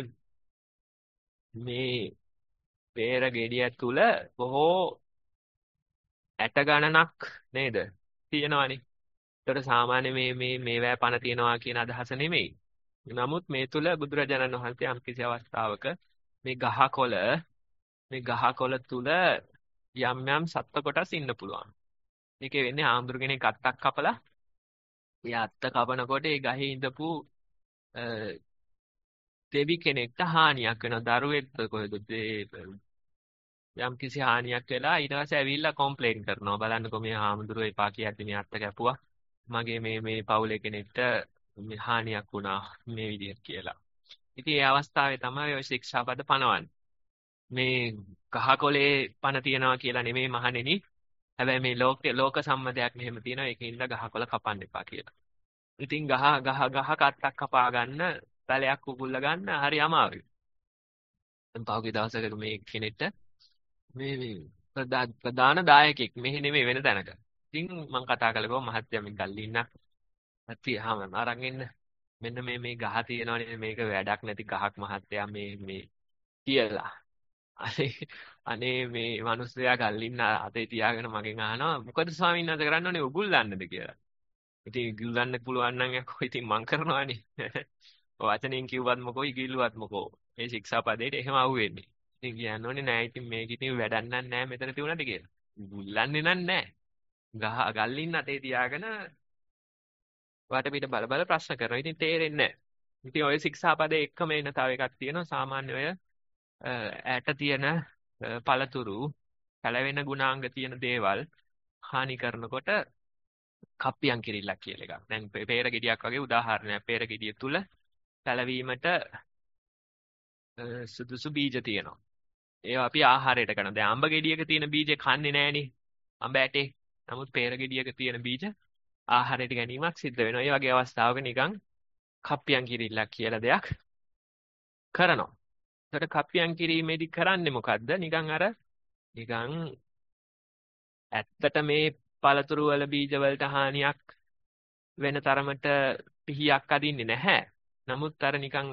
මේ peer ගෙඩිය තුල බොහෝ ඇට ගණනක් නේද තියෙනවානේ. ඒතර සාමාන්‍ය මේ මේ මේවැ පණ තියනවා කියන අදහස නෙමෙයි. නමුත් මේ තුල බුදුරජාණන් වහන්සේ යම් කිසි අවස්ථාවක මේ ගහකොළ මේ ගහකොළ තුල යම් යම් සත්ත්ව කොටස් ඉන්න පුළුවන්. ඒකේ වෙන්නේ ආම්දුර කෙනෙක් අත්තක් කපලා ඒ අත්ත කපනකොට ඒ ගහේ ඉඳපු දෙවි කෙනෙක්ට හානියක් වෙනවා. දරුවෙක්ද කොහෙද යම් කිසි හානියක් වෙලා ඊට පස්සේ ඇවිල්ලා කම්ප්ලේන් කරනවා. බලන්නකෝ මේ ආම්දුර එපා කියද්දි මේ අත්ත කැපුවා. මගේ මේ මේ පවුලේ කෙනෙක්ට මේ හානියක් වුණා මේ විදිහට කියලා. ඉතින් ඒ අවස්ථාවේ තමයි ඔය ශික්ෂාපද පනවන්නේ. මේ ගහකොලේ පන තියනවා කියලා නෙමෙයි මහණෙනි. හැබැයි මේ ලෝක ලෝක සම්මතයක් මෙහෙම තියෙනවා. ඒකින්ද ගහකොළ කපන්න එපා කියලා. ඉතින් ගහ ගහ ගහ කත්තක් කපා ගන්න, තලයක් කුකුල්ල ගන්න හරි අමාරුයි. දැන් පහුගිය දවසක මේ කෙනෙක්ට මේ මේ ප්‍රධාන දායකෙක් මෙහෙ නෙමෙයි වෙන තැනක. ඉතින් මම කතා කළකෝ මහත්තයා මේ ගල්ලින්නක් තියාම අරන් එන්න. මෙන්න මේ මේ ගහ තියෙනවනේ මේක වැඩක් නැති ගහක් මහත්තයා මේ මේ කියලා. අනේ අනේ මේ මිනිස්සයා ගල්ලින්න අතේ තියාගෙන මගෙන් අහනවා මොකද ස්වාමීන් වහන්සේ කරන්න ඕනේ උගුල්ලන්නද කියලා. ඉතින් උගුල්ලන්න පුළුවන් නම් යකෝ ඉතින් මං කරනවානේ. වචනෙන් කිව්වත් මොකෝ ඉගිල්ලුවත් මොකෝ. මේ ශික්ෂාපදේට එහෙම අහුවෙන්නේ. ඉතින් කියන්න ඕනේ නෑ ඉතින් මේක ඉතින් වැඩක් නෑ මෙතන තියුණාට කියලා. උගුල්ලන්නේ නෑ. ගහ ගල්ලින්න අතේ තියාගෙන වටපිට බල බල ප්‍රශ්න කරනවා. ඉතින් තේරෙන්නේ නැහැ. ඉතින් ඔය ශික්ෂාපදයේ එක්කම එන තව එකක් තියෙනවා. සාමාන්‍ය ඔය ඇට තියෙන පළතුරු පැලවෙන ගුණාංග තියෙන දේවල් හානි කරනකොට කප්පියම් කිරිල්ලක් කියලා එකක්. දැන් පේර ගෙඩියක් වගේ උදාහරණයක්. පේර ගෙඩිය තුල පැලවීමට සුදුසු බීජ තියෙනවා. ඒවා අපි ආහාරයට කරනවා. දැන් අඹ ගෙඩියක තියෙන බීජ කන්නේ නෑනේ. අඹ ඇටේ. නමුත් පේර ගෙඩියක තියෙන බීජ ආහාරයට ගැනීමක් සිද්ධ වෙනවා. ඒ වගේ අවස්ථාවක නිකන් කප්පියම් කිරිල්ලක් කියලා දෙයක් කරනවා. ඒකට කප්පියම් කිරීමේදී කරන්නේ මොකද්ද? නිකන් අර නිකන් ඇත්තට මේ පළතුරු වල බීජ වලට හානියක් වෙන තරමට පිහියක් අදින්නේ නැහැ. නමුත් අර නිකන්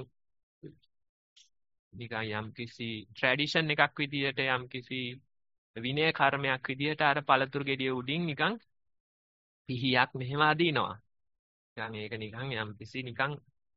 නිකන් යම් කිසි ට්‍රැඩිෂන් එකක් විදිහට යම් කිසි විනය කර්මයක් විදිහට අර පළතුරු ගෙඩිය උඩින් නිකන් පිහියක් මෙහෙම අදිනවා. නිකන් ඒක නිකන් යම් කිසි නිකන්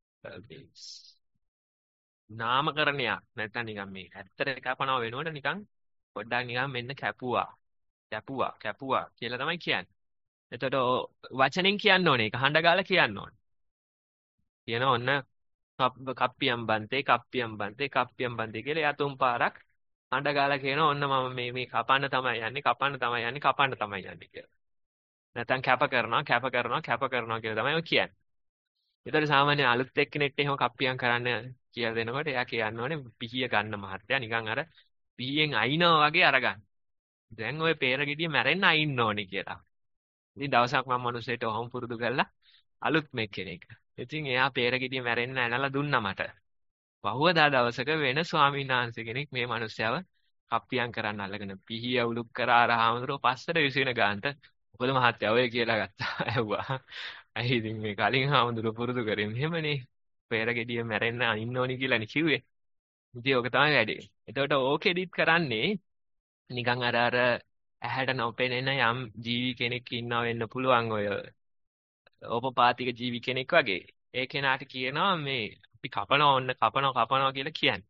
නාමකරණයක් නැත්නම් නිකන් මේ ඇත්තට කපනවා වෙනකොට නිකන් පොඩ්ඩක් නිකන් මෙන්න කැපුවා කැපුවා කැපුවා කියලා තමයි කියන්නේ. එතකොට වචනෙන් කියන්න ඕනේ ඒක හඬ ගාලා කියන්න ඕනේ. කියන ඔන්න කප්පියම් බන්තේ කප්පියම් බන්තේ කප්පියම් බන්තේ කියලා එයා තුන් පාරක් හඬ ගාලා කියන ඔන්න මම මේ මේ කපන්න තමයි යන්නේ කපන්න තමයි යන්නේ කපන්න තමයි යන්නේ කියලා. නැත්නම් කැප කරනවා කැප කරනවා කැප කරනවා කියලා තමයි ඔය කියන්නේ. ඒතර සාමාන්‍ය අලුත් එක්කෙනෙක්ට එහෙම කප්පියම් කරන්න කියලා දෙනකොට එයා කියන්න ඕනේ පිහිය ගන්න මහත්තයා නිකන් අර පිහියෙන් අයින්නවා වගේ අරගන්න. දැන් ඔය පේර ගෙඩිය මැරෙන්න අයින්න ඕනේ කියලා. ඉතින් දවසක් මම මිනිස්සෙට ඔහොම පුරුදු කරලා අලුත් මෙක් කෙනෙක්. ඉතින් එයා පේර ගෙඩිය මැරෙන්න ඇනලා දුන්නා මට. වහුවදා දවසක වෙන ස්වාමීන් වහන්සේ කෙනෙක් මේ මිනිස්සයව කප්පියම් කරන්න අල්ලගෙන පිහිය උලුක් කරා අර හාමුදුරුවෝ පස්සට විසින ගානට මොකද මහත්තයා ඔය කියලා ගත්තා. ඇහුවා. අයි ඉතින් මේ කලින් හාමුදුරුවෝ පුරුදු කරේ මෙහෙමනේ. පේර ගෙඩිය මැරෙන්න අයින්න ඕනි කියලානේ කිව්වේ. ඉතින් ඕක තමයි වැඩේ. එතකොට ඕකෙදිත් කරන්නේ නිකන් අර අර ඇහැට නොපෙනෙන යම් ජීවි කෙනෙක් ඉන්නවා වෙන්න පුළුවන් ඔය ඕපපාතික ජීවි කෙනෙක් වගේ. ඒ කෙනාට කියනවා මේ අපි කපනවා ඔන්න කපනවා කපනවා කියලා කියන්නේ.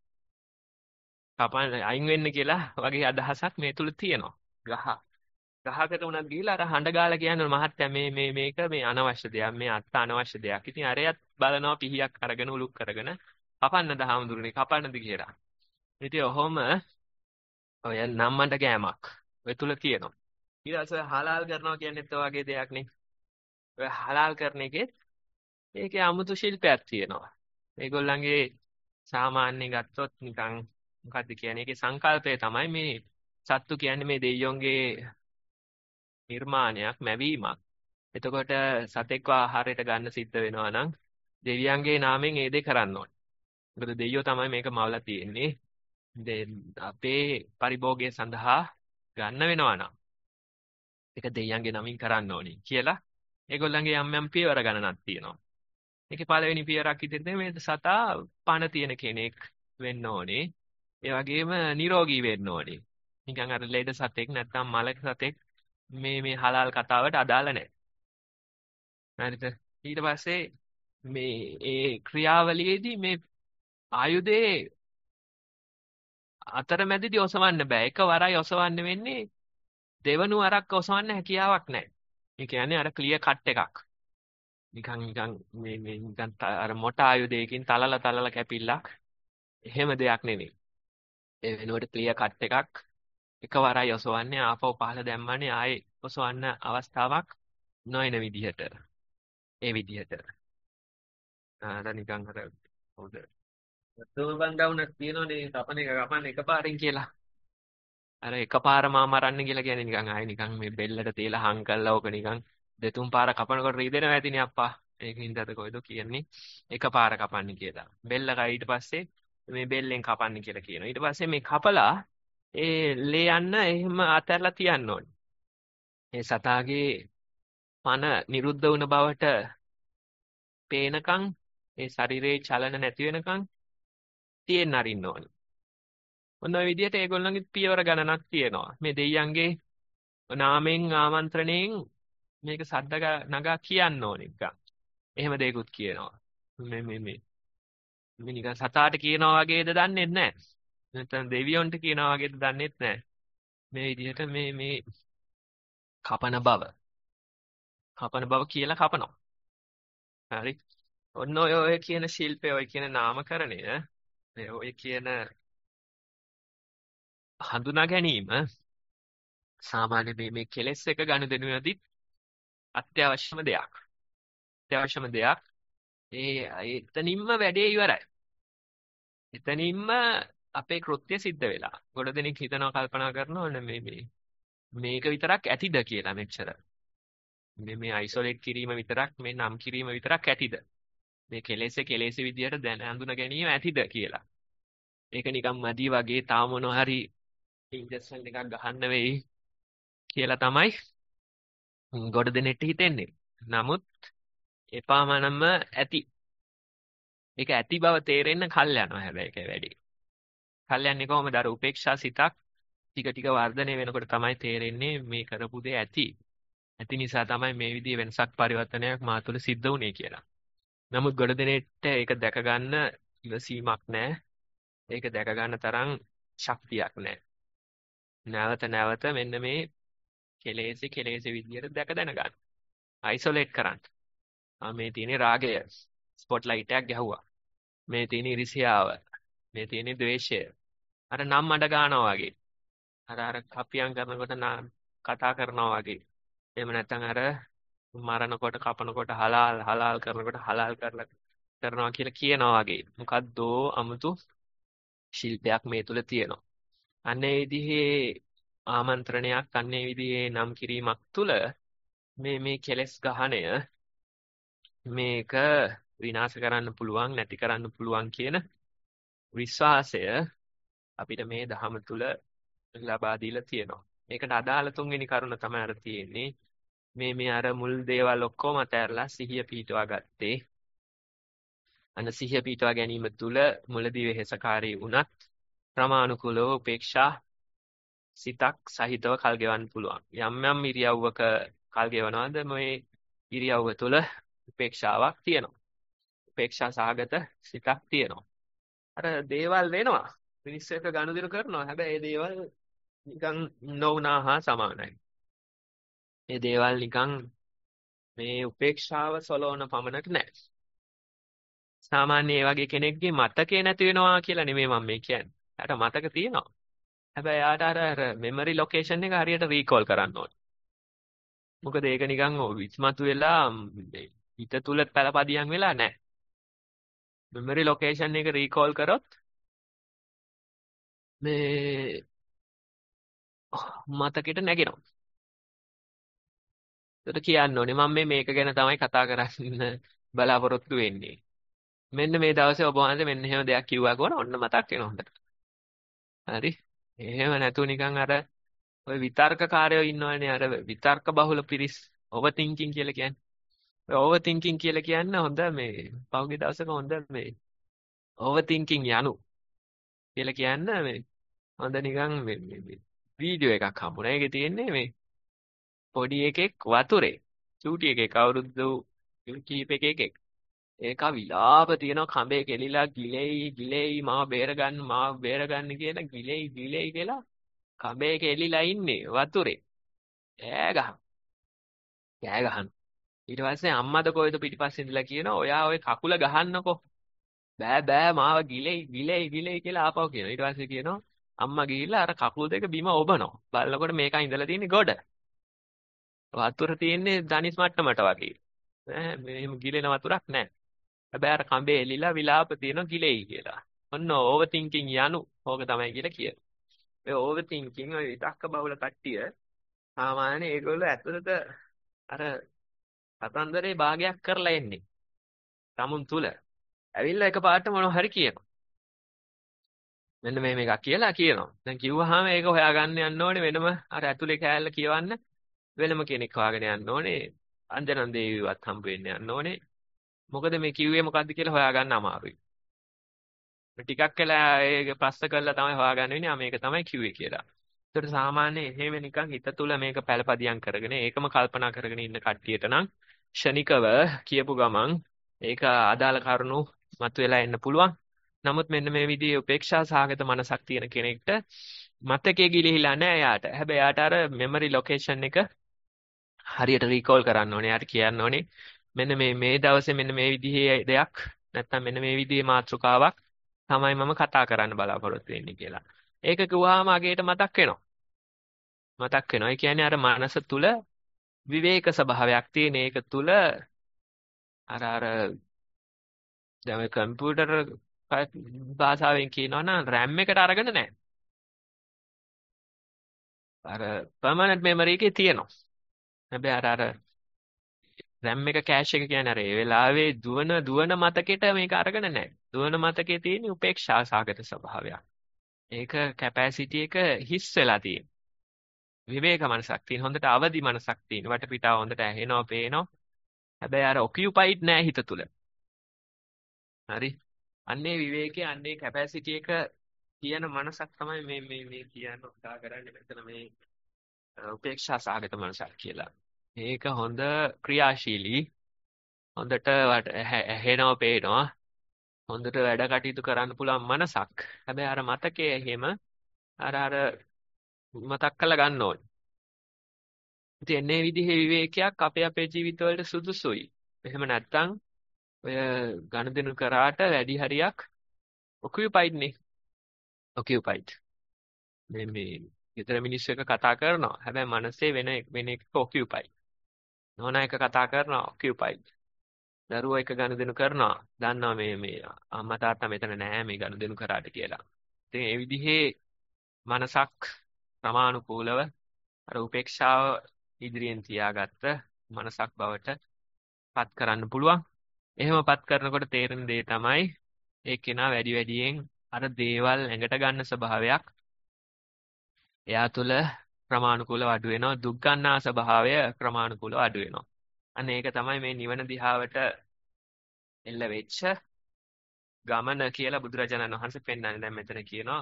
කපන්න අයින් වෙන්න කියලා වගේ අදහසක් මේ තුල තියෙනවා. ගහ ගහකට උනත් ගිහිල්ලා අර හඬ ගාලා කියන්නේ මහත්තයා මේ මේ මේක මේ අනවශ්‍ය දෙයක් මේ අත්ත අනවශ්‍ය දෙයක්. ඉතින් අරයත් බලනවා පිහියක් අරගෙන උලුක් කරගෙන කපන්නද හාමුදුරනේ කපන්නද කියලා. ඉතින් ඔහොම ඔය නම්මන්ට ගෑමක් ඔය තුල තියෙනවා. ඊට පස්සේ හලාල් කරනවා කියන්නේත් ඔය වගේ දෙයක් නේ. ඔය හලාල් කරන එකේ ඒකේ 아무තු ශිල්පයක් තියෙනවා. ඒගොල්ලන්ගේ සාමාන්‍ය ගත්තොත් නිකන් මොකද්ද කියන්නේ? ඒකේ සංකල්පය තමයි මේ සත්තු කියන්නේ මේ දෙයියොන්ගේ නිර්මාණයක්, මැවීමක්. එතකොට සතෙක්ව ආහාරයට ගන්න සිද්ධ වෙනවා නම් දෙවියන්ගේ නාමයෙන් ඒ දේ කරන්න ඕනේ. මොකද දෙයියෝ තමයි මේක මවලා තියෙන්නේ. අපේ පරිභෝගය සඳහා ගන්න වෙනවා නම් ඒක දෙයියන්ගේ නමින් කරන්න ඕනේ කියලා ඒගොල්ලන්ගේ යම් යම් පියවර ගණනක් තියෙනවා. ඒකේ පළවෙනි පියවරක් ඉදිරියට මේ සතා පණ තියෙන කෙනෙක් වෙන්න ඕනේ. ඒ වගේම නිරෝගී වෙන්න ඕනේ. නිකන් අර ලෙඩ සතෙක් නැත්නම් මලක සතෙක් මේ මේ හලාල් කතාවට අදාළ නැහැ. හරිද? ඊට පස්සේ මේ ඒ ක්‍රියාවලියේදී මේ ආයුධේ අතරමැදදී ඔසවන්න බෑ. එකවරයි ඔසවන්න වෙන්නේ දෙවනු වරක් ඔසවන්න හැකියාවක් නැහැ. ඒ කියන්නේ අර ක්ලියර් කට් එකක්. නිකන් නිකන් මේ මේ නිකන් අර මොට ආයුධයකින් තලලා තලලා කැපිල්ලක්. එහෙම දෙයක් නෙවෙයි. ඒ වෙනුවට ක්ලියර් කට් එකක් එකවරයි ඔසවන්නේ ආපහු පහළ දැම්මන්නේ ආයේ ඔසවන්න අවස්ථාවක් නොයන විදිහට. ඒ විදිහට. අර නිකන් අර හොඳ තෝ බන්දවුනක් තියෙනවනේ කපන එක කපන්න එකපාරින් කියලා. අර එකපාරම මරන්න කියලා කියන්නේ නිකන් ආයේ නිකන් මේ බෙල්ලට තියලා හං කළා ඕක නිකන් දෙතුන් පාර කපනකොට රීදෙනවා ඇතිනේ අප්පා. ඒකින්ද අද කොයිද කියන්නේ එකපාර කපන්න කියලා. බෙල්ල ඊට පස්සේ මේ බෙල්ලෙන් කපන්න කියලා කියනවා. ඊට පස්සේ මේ කපලා ඒ ලේ යන්න එහෙම අතහැරලා තියන්න ඕනේ. ඒ සතාගේ පන නිරුද්ධ වුණ බවට පේනකන් ඒ ශරීරයේ චලන නැති වෙනකන් තියෙන්න අරින්න ඕනේ. ඔන්න ඔය විදිහට ඒගොල්ලන්ගේ පියවර ගණනක් තියෙනවා. මේ දෙයියන්ගේ නාමයෙන් ආමන්ත්‍රණයෙන් මේක සද්ද නගා කියන්න ඕනේ නිකන්. එහෙම දෙයක්ත් කියනවා. මේ මේ මේ මේ නිකන් සතාට කියනවා වගේද දන්නේ නැහැ. නැත්නම් දෙවියොන්ට කියනවා වගේද දන්නේත් නැහැ. මේ විදිහට මේ මේ කපන බව. කපන බව කියලා කපනවා. හරි. ඔන්න ඔය ඔය කියන ශිල්පය ඔය කියන නාමකරණය මේ ඔය කියන හඳුනා ගැනීම සාමාන්‍ය මේ මේ කෙලෙස් එක ගනුදෙනුවේදී අත්‍යවශ්‍යම දෙයක්. අත්‍යවශ්‍යම දෙයක්. ඒ එතනින්ම වැඩේ ඉවරයි. එතනින්ම අපේ කෘත්‍ය සිද්ධ වෙලා. ගොඩ දෙනෙක් හිතනවා කල්පනා කරනවා ඔන්න මේ මේ මේක විතරක් ඇතිද කියලා මෙච්චර. මේ මේ අයිසොලේට් කිරීම විතරක් මේ නම් කිරීම විතරක් ඇතිද? මේ කෙලෙස් කෙලෙස් විදියට දැන හඳුනා ගැනීම ඇතිද කියලා. ඒක නිකන් මදි වගේ තාම මොනවා හරි ඉන්ජෙක්ෂන් එකක් ගහන්න වෙයි කියලා තමයි ගොඩ දෙනෙක්ට හිතෙන්නේ. නමුත් එපාමනම ඇති. ඒක ඇති බව තේරෙන්න කල් යනවා හැබැයි ඒක වැඩි. කල් යන්නේ කොහොමද? අර උපේක්ෂා සිතක් ටික ටික වර්ධනය වෙනකොට තමයි තේරෙන්නේ මේ කරපු දේ ඇති. ඇති නිසා තමයි මේ විදිහේ වෙනසක් පරිවර්තනයක් මා තුළ සිද්ධ වුනේ කියලා. නමුත් ගොඩ දෙනෙක්ට ඒක දැක ගන්න ඉවසීමක් නැහැ. ඒක දැක ගන්න තරම් ශක්තියක් නැහැ. නැවත නැවත මෙන්න මේ කෙලෙසි කෙලෙසි විදියට දැක දැන ගන්න. අයිසොලේට් කරන්න. ආ මේ තියෙන රාගය ස්පොට් ලයිට් එකක් ගැහුවා. මේ තියෙන ඉරිසියාව. මේ තියෙන ද්වේෂය. අර නම් අඬ ගන්නවා වගේ. අර අර කපියම් කරනකොට කතා කරනවා වගේ. එහෙම නැත්නම් අර මරනකොට කපනකොට හලාල් හලාල් කරනකොට හලාල් කරලා කරනවා කියලා කියනවා වගේ. මොකද්දෝ අමුතු ශිල්පයක් මේ තුල තියෙනවා. අන්නේ විදිහේ ආමන්ත්‍රණයක් අන්නේ විදිහේ නම් කිරීමක් තුල මේ මේ කෙලස් ගහණය මේක විනාශ කරන්න පුළුවන් නැති කරන්න පුළුවන් කියන විශ්වාසය අපිට මේ ධහම තුල ලබා දීලා තියෙනවා. මේකට අදාළ තුන්වෙනි කරුණ තමයි අර තියෙන්නේ. මේ මේ අර මුල් දේවල් ඔක්කොම අතහැරලා සිහිය පිහිටවා ගත්තේ. අන්න සිහිය පිහිටවා ගැනීම තුල මුලදී වෙහෙසකාරී වුණත් ප්‍රමාණිකුලව උපේක්ෂා සිතක් සහිතව කල් ගෙවන්න පුළුවන්. යම් යම් ඉරියව්වක කල් ගෙවනවාද මේ ඉරියව්ව තුළ උපේක්ෂාවක් තියෙනවා. උපේක්ෂා සහගත සිතක් තියෙනවා. අර දේවල් වෙනවා. මිනිස්සු එක ගනුදෙනු කරනවා. හැබැයි ඒ දේවල් නිකන් නොවුනා හා සමානයි. මේ දේවල් නිකන් මේ උපේක්ෂාව සොලවන පමණක් නෑ. සාමාන්‍ය ඒ වගේ කෙනෙක්ගේ මතකේ නැති වෙනවා කියලා නෙමෙයි මම මේ කියන්නේ. එයාට මතක තියෙනවා. හැබැයි යාට අර අර මෙමරි ලොකේෂන් එක හරියට රීකෝල් කරන්න ඕනේ. මොකද ඒක නිකන් විස්මතු වෙලා හිත තුල පළපදියම් වෙලා නැහැ. මෙමරි ලොකේෂන් එක රීකෝල් කරොත් මේ මතකෙට නැගෙනවා. ඒකට කියන්න ඕනේ මම මේ මේක ගැන තමයි කතා කරන්න බලාපොරොත්තු වෙන්නේ. මෙන්න මේ දවසේ ඔබ වහන්සේ මෙන්න එහෙම දෙයක් කිව්වා කොහොන ඔන්න මතක් වෙනවා හොඳට. හරි. එහෙම නැතු නිකන් අර ඔය විතර්කකාරයෝ ඉන්නවනේ අර විතර්ක බහුල පිරිස් ඕවර් තින්කින් කියලා කියන්නේ. ඔය ඕවර් තින්කින් කියලා කියන්නේ හොඳ මේ පහුගිය දවසක හොඳ මේ ඕවර් තින්කින් යනු කියලා කියන්නේ මේ හොඳ නිකන් මේ මේ වීඩියෝ එකක් හම්බුණා. ඒකේ තියෙන්නේ මේ පොඩි එකෙක් වතුරේ චූටි එකෙක් අවුරුදු කීපයක එකෙක්. ඒක විලාප තියෙනවා කඹේ කෙලිලා ගිලෙයි ගිලෙයි මාව බේරගන්න මාව බේරගන්න කියලා ගිලෙයි ගිලෙයි කියලා කඹේ කෙලිලා ඉන්නේ වතුරේ. ඈ ගහන. ඈ ගහන. ඊට පස්සේ අම්මද කොයිද පිටිපස්සේ ඉඳලා කියනවා ඔයා ඔය කකුල ගහන්නකෝ. බෑ බෑ මාව ගිලෙයි ගිලෙයි ගිලෙයි කියලා ආපහු කියනවා. ඊට පස්සේ කියනවා අම්මා ගිහිල්ලා අර කකුල් දෙක බිම ඔබනවා. බලනකොට මේක ඉඳලා තියෙන්නේ ගොඩ. වතුර තියෙන්නේ දනිස් මට්ටමට වගේ. ඈ මෙහෙම ගිලෙන වතුරක් නැහැ. හැබැයි අර කඹේ එලිලා විලාප තියෙනවා ගිලෙයි කියලා. ඔන්න ඕවර් තින්කින් යනු ඕක තමයි කියලා කියනවා. ඒ ඕවර් තින්කින් ඔය විතක්ක බහුල කට්ටිය සාමාන්‍යයෙන් ඒගොල්ලෝ ඇතුළත අර කතන්දරේ භාගයක් කරලා එන්නේ. තමුන් තුල. ඇවිල්ලා එකපාරට මොනවා හරි කියනවා. මෙන්න මේ මේක කියලා කියනවා. දැන් කිව්වහම ඒක හොයාගන්න යන්න ඕනේ වෙනම අර ඇතුලේ කෑල්ල කියවන්න වෙනම කෙනෙක් හොයාගෙන යන්න ඕනේ. අංජනන් දේවිවත් හම්බ වෙන්න යන්න ඕනේ. මොකද මේ කිව්වේ මොකද්ද කියලා හොයාගන්න අමාරුයි. ටිකක් වෙලා ඒක ප්‍රශ්න කරලා තමයි හොයාගන්න වෙන්නේ. ආ මේක තමයි කිව්වේ කියලා. ඒකට සාමාන්‍යයෙන් එහෙම නිකන් හිත තුල මේක පළපදියම් කරගෙන ඒකම කල්පනා කරගෙන ඉන්න කට්ටියට නම් ෂණිකව කියපු ගමන් ඒක අදාළ කරුණු මතුවලා එන්න පුළුවන්. නමුත් මෙන්න මේ විදිහේ උපේක්ෂා සහගත මනසක් තියෙන කෙනෙක්ට මතකේ ගිලිහිලා නැහැ යාට. හැබැයි යාට අර මෙමරි ලොකේෂන් එක හරියට රීකෝල් කරන්න ඕනේ. යාට කියන්න ඕනේ මෙන්න මේ මේ දවසේ මෙන්න මේ විදිහේ දෙයක් නැත්නම් මෙන්න මේ විදිහේ මාතෘකාවක් තමයි මම කතා කරන්න බලාපොරොත්තු වෙන්නේ කියලා. ඒක කිව්වහම අගේට මතක් වෙනවා. මතක් වෙනවා. ඒ කියන්නේ අර මනස තුල විවේක ස්වභාවයක් තියෙන. ඒක තුල අර අර දැන් ඔය කම්පියුටර් භාෂාවෙන් කියනවා නම් RAM එකට අරගෙන නැහැ. අර permanent memory එකේ තියෙනවා. හැබැයි අර අර RAM එක කෑෂ් එක කියන්නේ අර ඒ වෙලාවේ දුවන දුවන මතකෙට මේක අරගෙන නැහැ. දුවන මතකයේ තියෙන උපේක්ෂා සාගත ස්වභාවයක්. ඒක කැපැසිටි එක හිස් වෙලා තියෙන. විවේක මනසක් තියෙන. හොඳට අවදි මනසක් තියෙන. වටපිටාව හොඳට ඇහෙනවා, පේනවා. හැබැයි අර ඔකියුපයිඩ් නෑ හිත තුල. හරි. අන්නේ විවේකයේ අන්නේ කැපැසිටි එක කියන මනසක් තමයි මේ මේ මේ කියන උදා කරන්නේ මෙතන මේ උපේක්ෂා සාගත මනසක් කියලා. ඒක හොඳ ක්‍රියාශීලී හොඳට ඇහෙනවා පේනවා හොඳට වැඩ කටයුතු කරන්න පුළුවන් මනසක්. හැබැයි අර මතකයේ එහෙම අර අර මතක් කරලා ගන්න ඕනේ. ඉතින් එන්නේ විදිහේ විවේකයක් අපේ අපේ ජීවිතවලට සුදුසුයි. එහෙම නැත්නම් ඔය ගනුදෙනු කරාට වැඩි හරියක් ඔකියුපයිඩ් නේ. ඔකියුපයිඩ්. මේ මේ ඊතර මිනිස්සු එක කතා කරනවා. හැබැයි මනසේ වෙන වෙන එක ඔකියුපයිඩ්. නෝනා එක කතා කරනවා ඔකියුපයිඩ්. දරුවෝ එක ගනුදෙනු කරනවා. දන්නවා මේ මේ අම්මා තාත්තා මෙතන නැහැ මේ ගනුදෙනු කරාට කියලා. ඉතින් ඒ විදිහේ මනසක් ප්‍රමාණිකූලව අර උපේක්ෂාව ඉදිරියෙන් තියාගත්ත මනසක් බවට පත් කරන්න පුළුවන්. එහෙම පත් කරනකොට තේරෙන දේ තමයි ඒ කෙනා වැඩි වැඩියෙන් අර දේවල් ඇඟට ගන්න ස්වභාවයක් එයා තුළ ප්‍රමාණිකූලව අඩු වෙනවා. දුක් ගන්නා ස්වභාවය ප්‍රමාණිකූලව අඩු වෙනවා. අන්න ඒක තමයි මේ නිවන දිහාවට එල්ල වෙච්ච ගමන කියලා බුදුරජාණන් වහන්සේ පෙන්නන්නේ. දැන් මෙතන කියනවා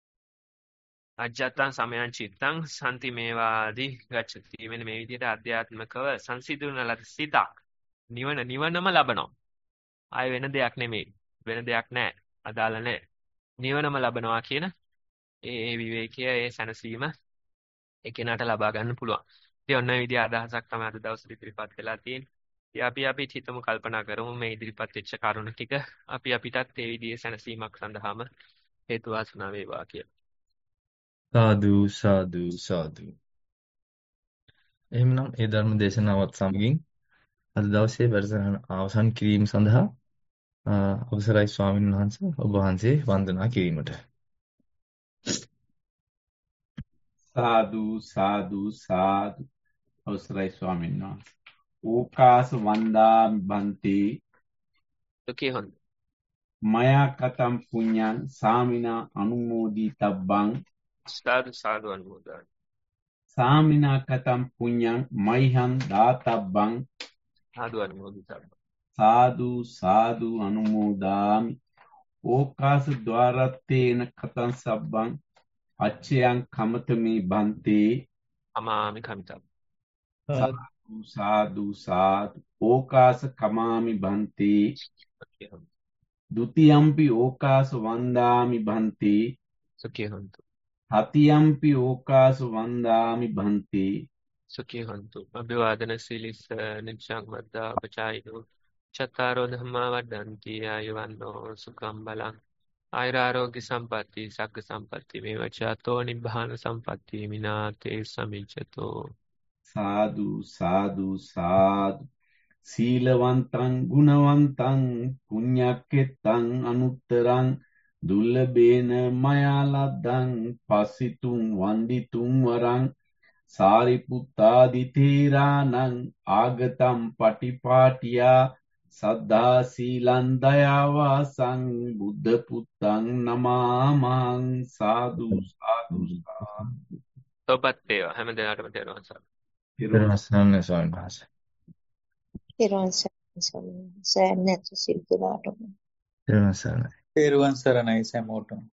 අජ්ජත්තං සමයං චිත්තං සම්ති මේවාදී ගච්ඡති. මෙන්න මේ විදිහට ආධ්‍යාත්මිකව සංසිඳුන ලද සිතක් නිවන නිවනම ලබනවා. ආය වෙන දෙයක් නෙමෙයි. වෙන දෙයක් නැහැ. අදාළ නැහැ. නිවනම ලබනවා කියන ඒ ඒ විවේකය ඒ සැනසීම ඒ කෙනාට ලබා ගන්න පුළුවන්. ඉතින් ඔන්න ඔය විදිහ අදහසක් තමයි අද දවසේ ඉදිරිපත් වෙලා තියෙන්නේ. ඉතින් අපි අපි හිතමු කල්පනා කරමු මේ ඉදිරිපත් වෙච්ච කරුණ ටික අපි අපිටත් ඒ විදිහේ සැනසීමක් සඳහාම හේතු වාසනා වේවා කියලා. සාදු සාදු සාදු. එහෙමනම් ඒ ධර්ම දේශනාවත් සමගින් අද දවසේ වැඩසටහන අවසන් කිරීම සඳහා අ, අවසරයි ස්වාමීන් වහන්සේ ඔබ වහන්සේ වන්දනා කිරීමට. සාදු සාදු සාදු අවසරයි ස්වාමීන් වහන්සේ. ඕකාස වන්දාමි බන්ති ඔකේ හොඳ. මයා කතම් පුඤ්ඤං සාමිනා අනුමෝදී තබ්බං සාදු සාදු අනුමෝදන්. සාමිනා කතම් පුඤ්ඤං මයිහං දාතබ්බං සාදු අනුමෝදිතබ්බ. සාදු සාදු අනුමෝදාමි ඕකාස ద్వාරත්තේන කතං සබ්බං අච්චයන් කමතමේ බන්තේ අමාමි කමිතබ්බ. සාදු සාදු සාදු ඕකාස කමාමි බන්තේ ඔකේ හොඳ. ဒ ුතියම්පි ඕකාස වන්දාමි බන්තේ සුඛේ හොඳ. හතියම්පි ඕකාස වන්දාමි බන්තේ සුඛේ හොඳ. අභිවාදන සීලිස නිච්ඡං වද්දා පචායිනෝ චත්තාරෝ ධම්මා වඩ්ඩಂತಿ ආයුවන්නෝ සුඛං බලං ආයුරාෝග්‍ය සම්පatti සග්ග සම්පatti මේවචාතෝ නිබ්බාන සම්පatti මිනාතේ සමිච්ඡතෝ. සාදු සාදු සාදු සීලවන්තං ගුණවන්තං පුඤ්ඤක්කෙත්තං අනුත්තරං දුල්ලබේන මයා ලද්දං පස්සිතුං වන්දිතුං වරං සාරිපුත්තාදි තේරාණං ආගතම් පටිපාටියා සද්ධා සීලං දයාවාසං බුද්ධ පුත්තං නමාමං සාදු සාදු සාදු. තොපත් වේවා හැම දිනකටම තෙරුවන් සරණයි. තෙරුවන් සරණයි ස්වාමීන් වහන්සේ. තෙරුවන් සරණයි සෑම නැතු සිල් දනාටම. තෙරුවන් සරණයි. තෙරුවන් සරණයි සැමෝටම.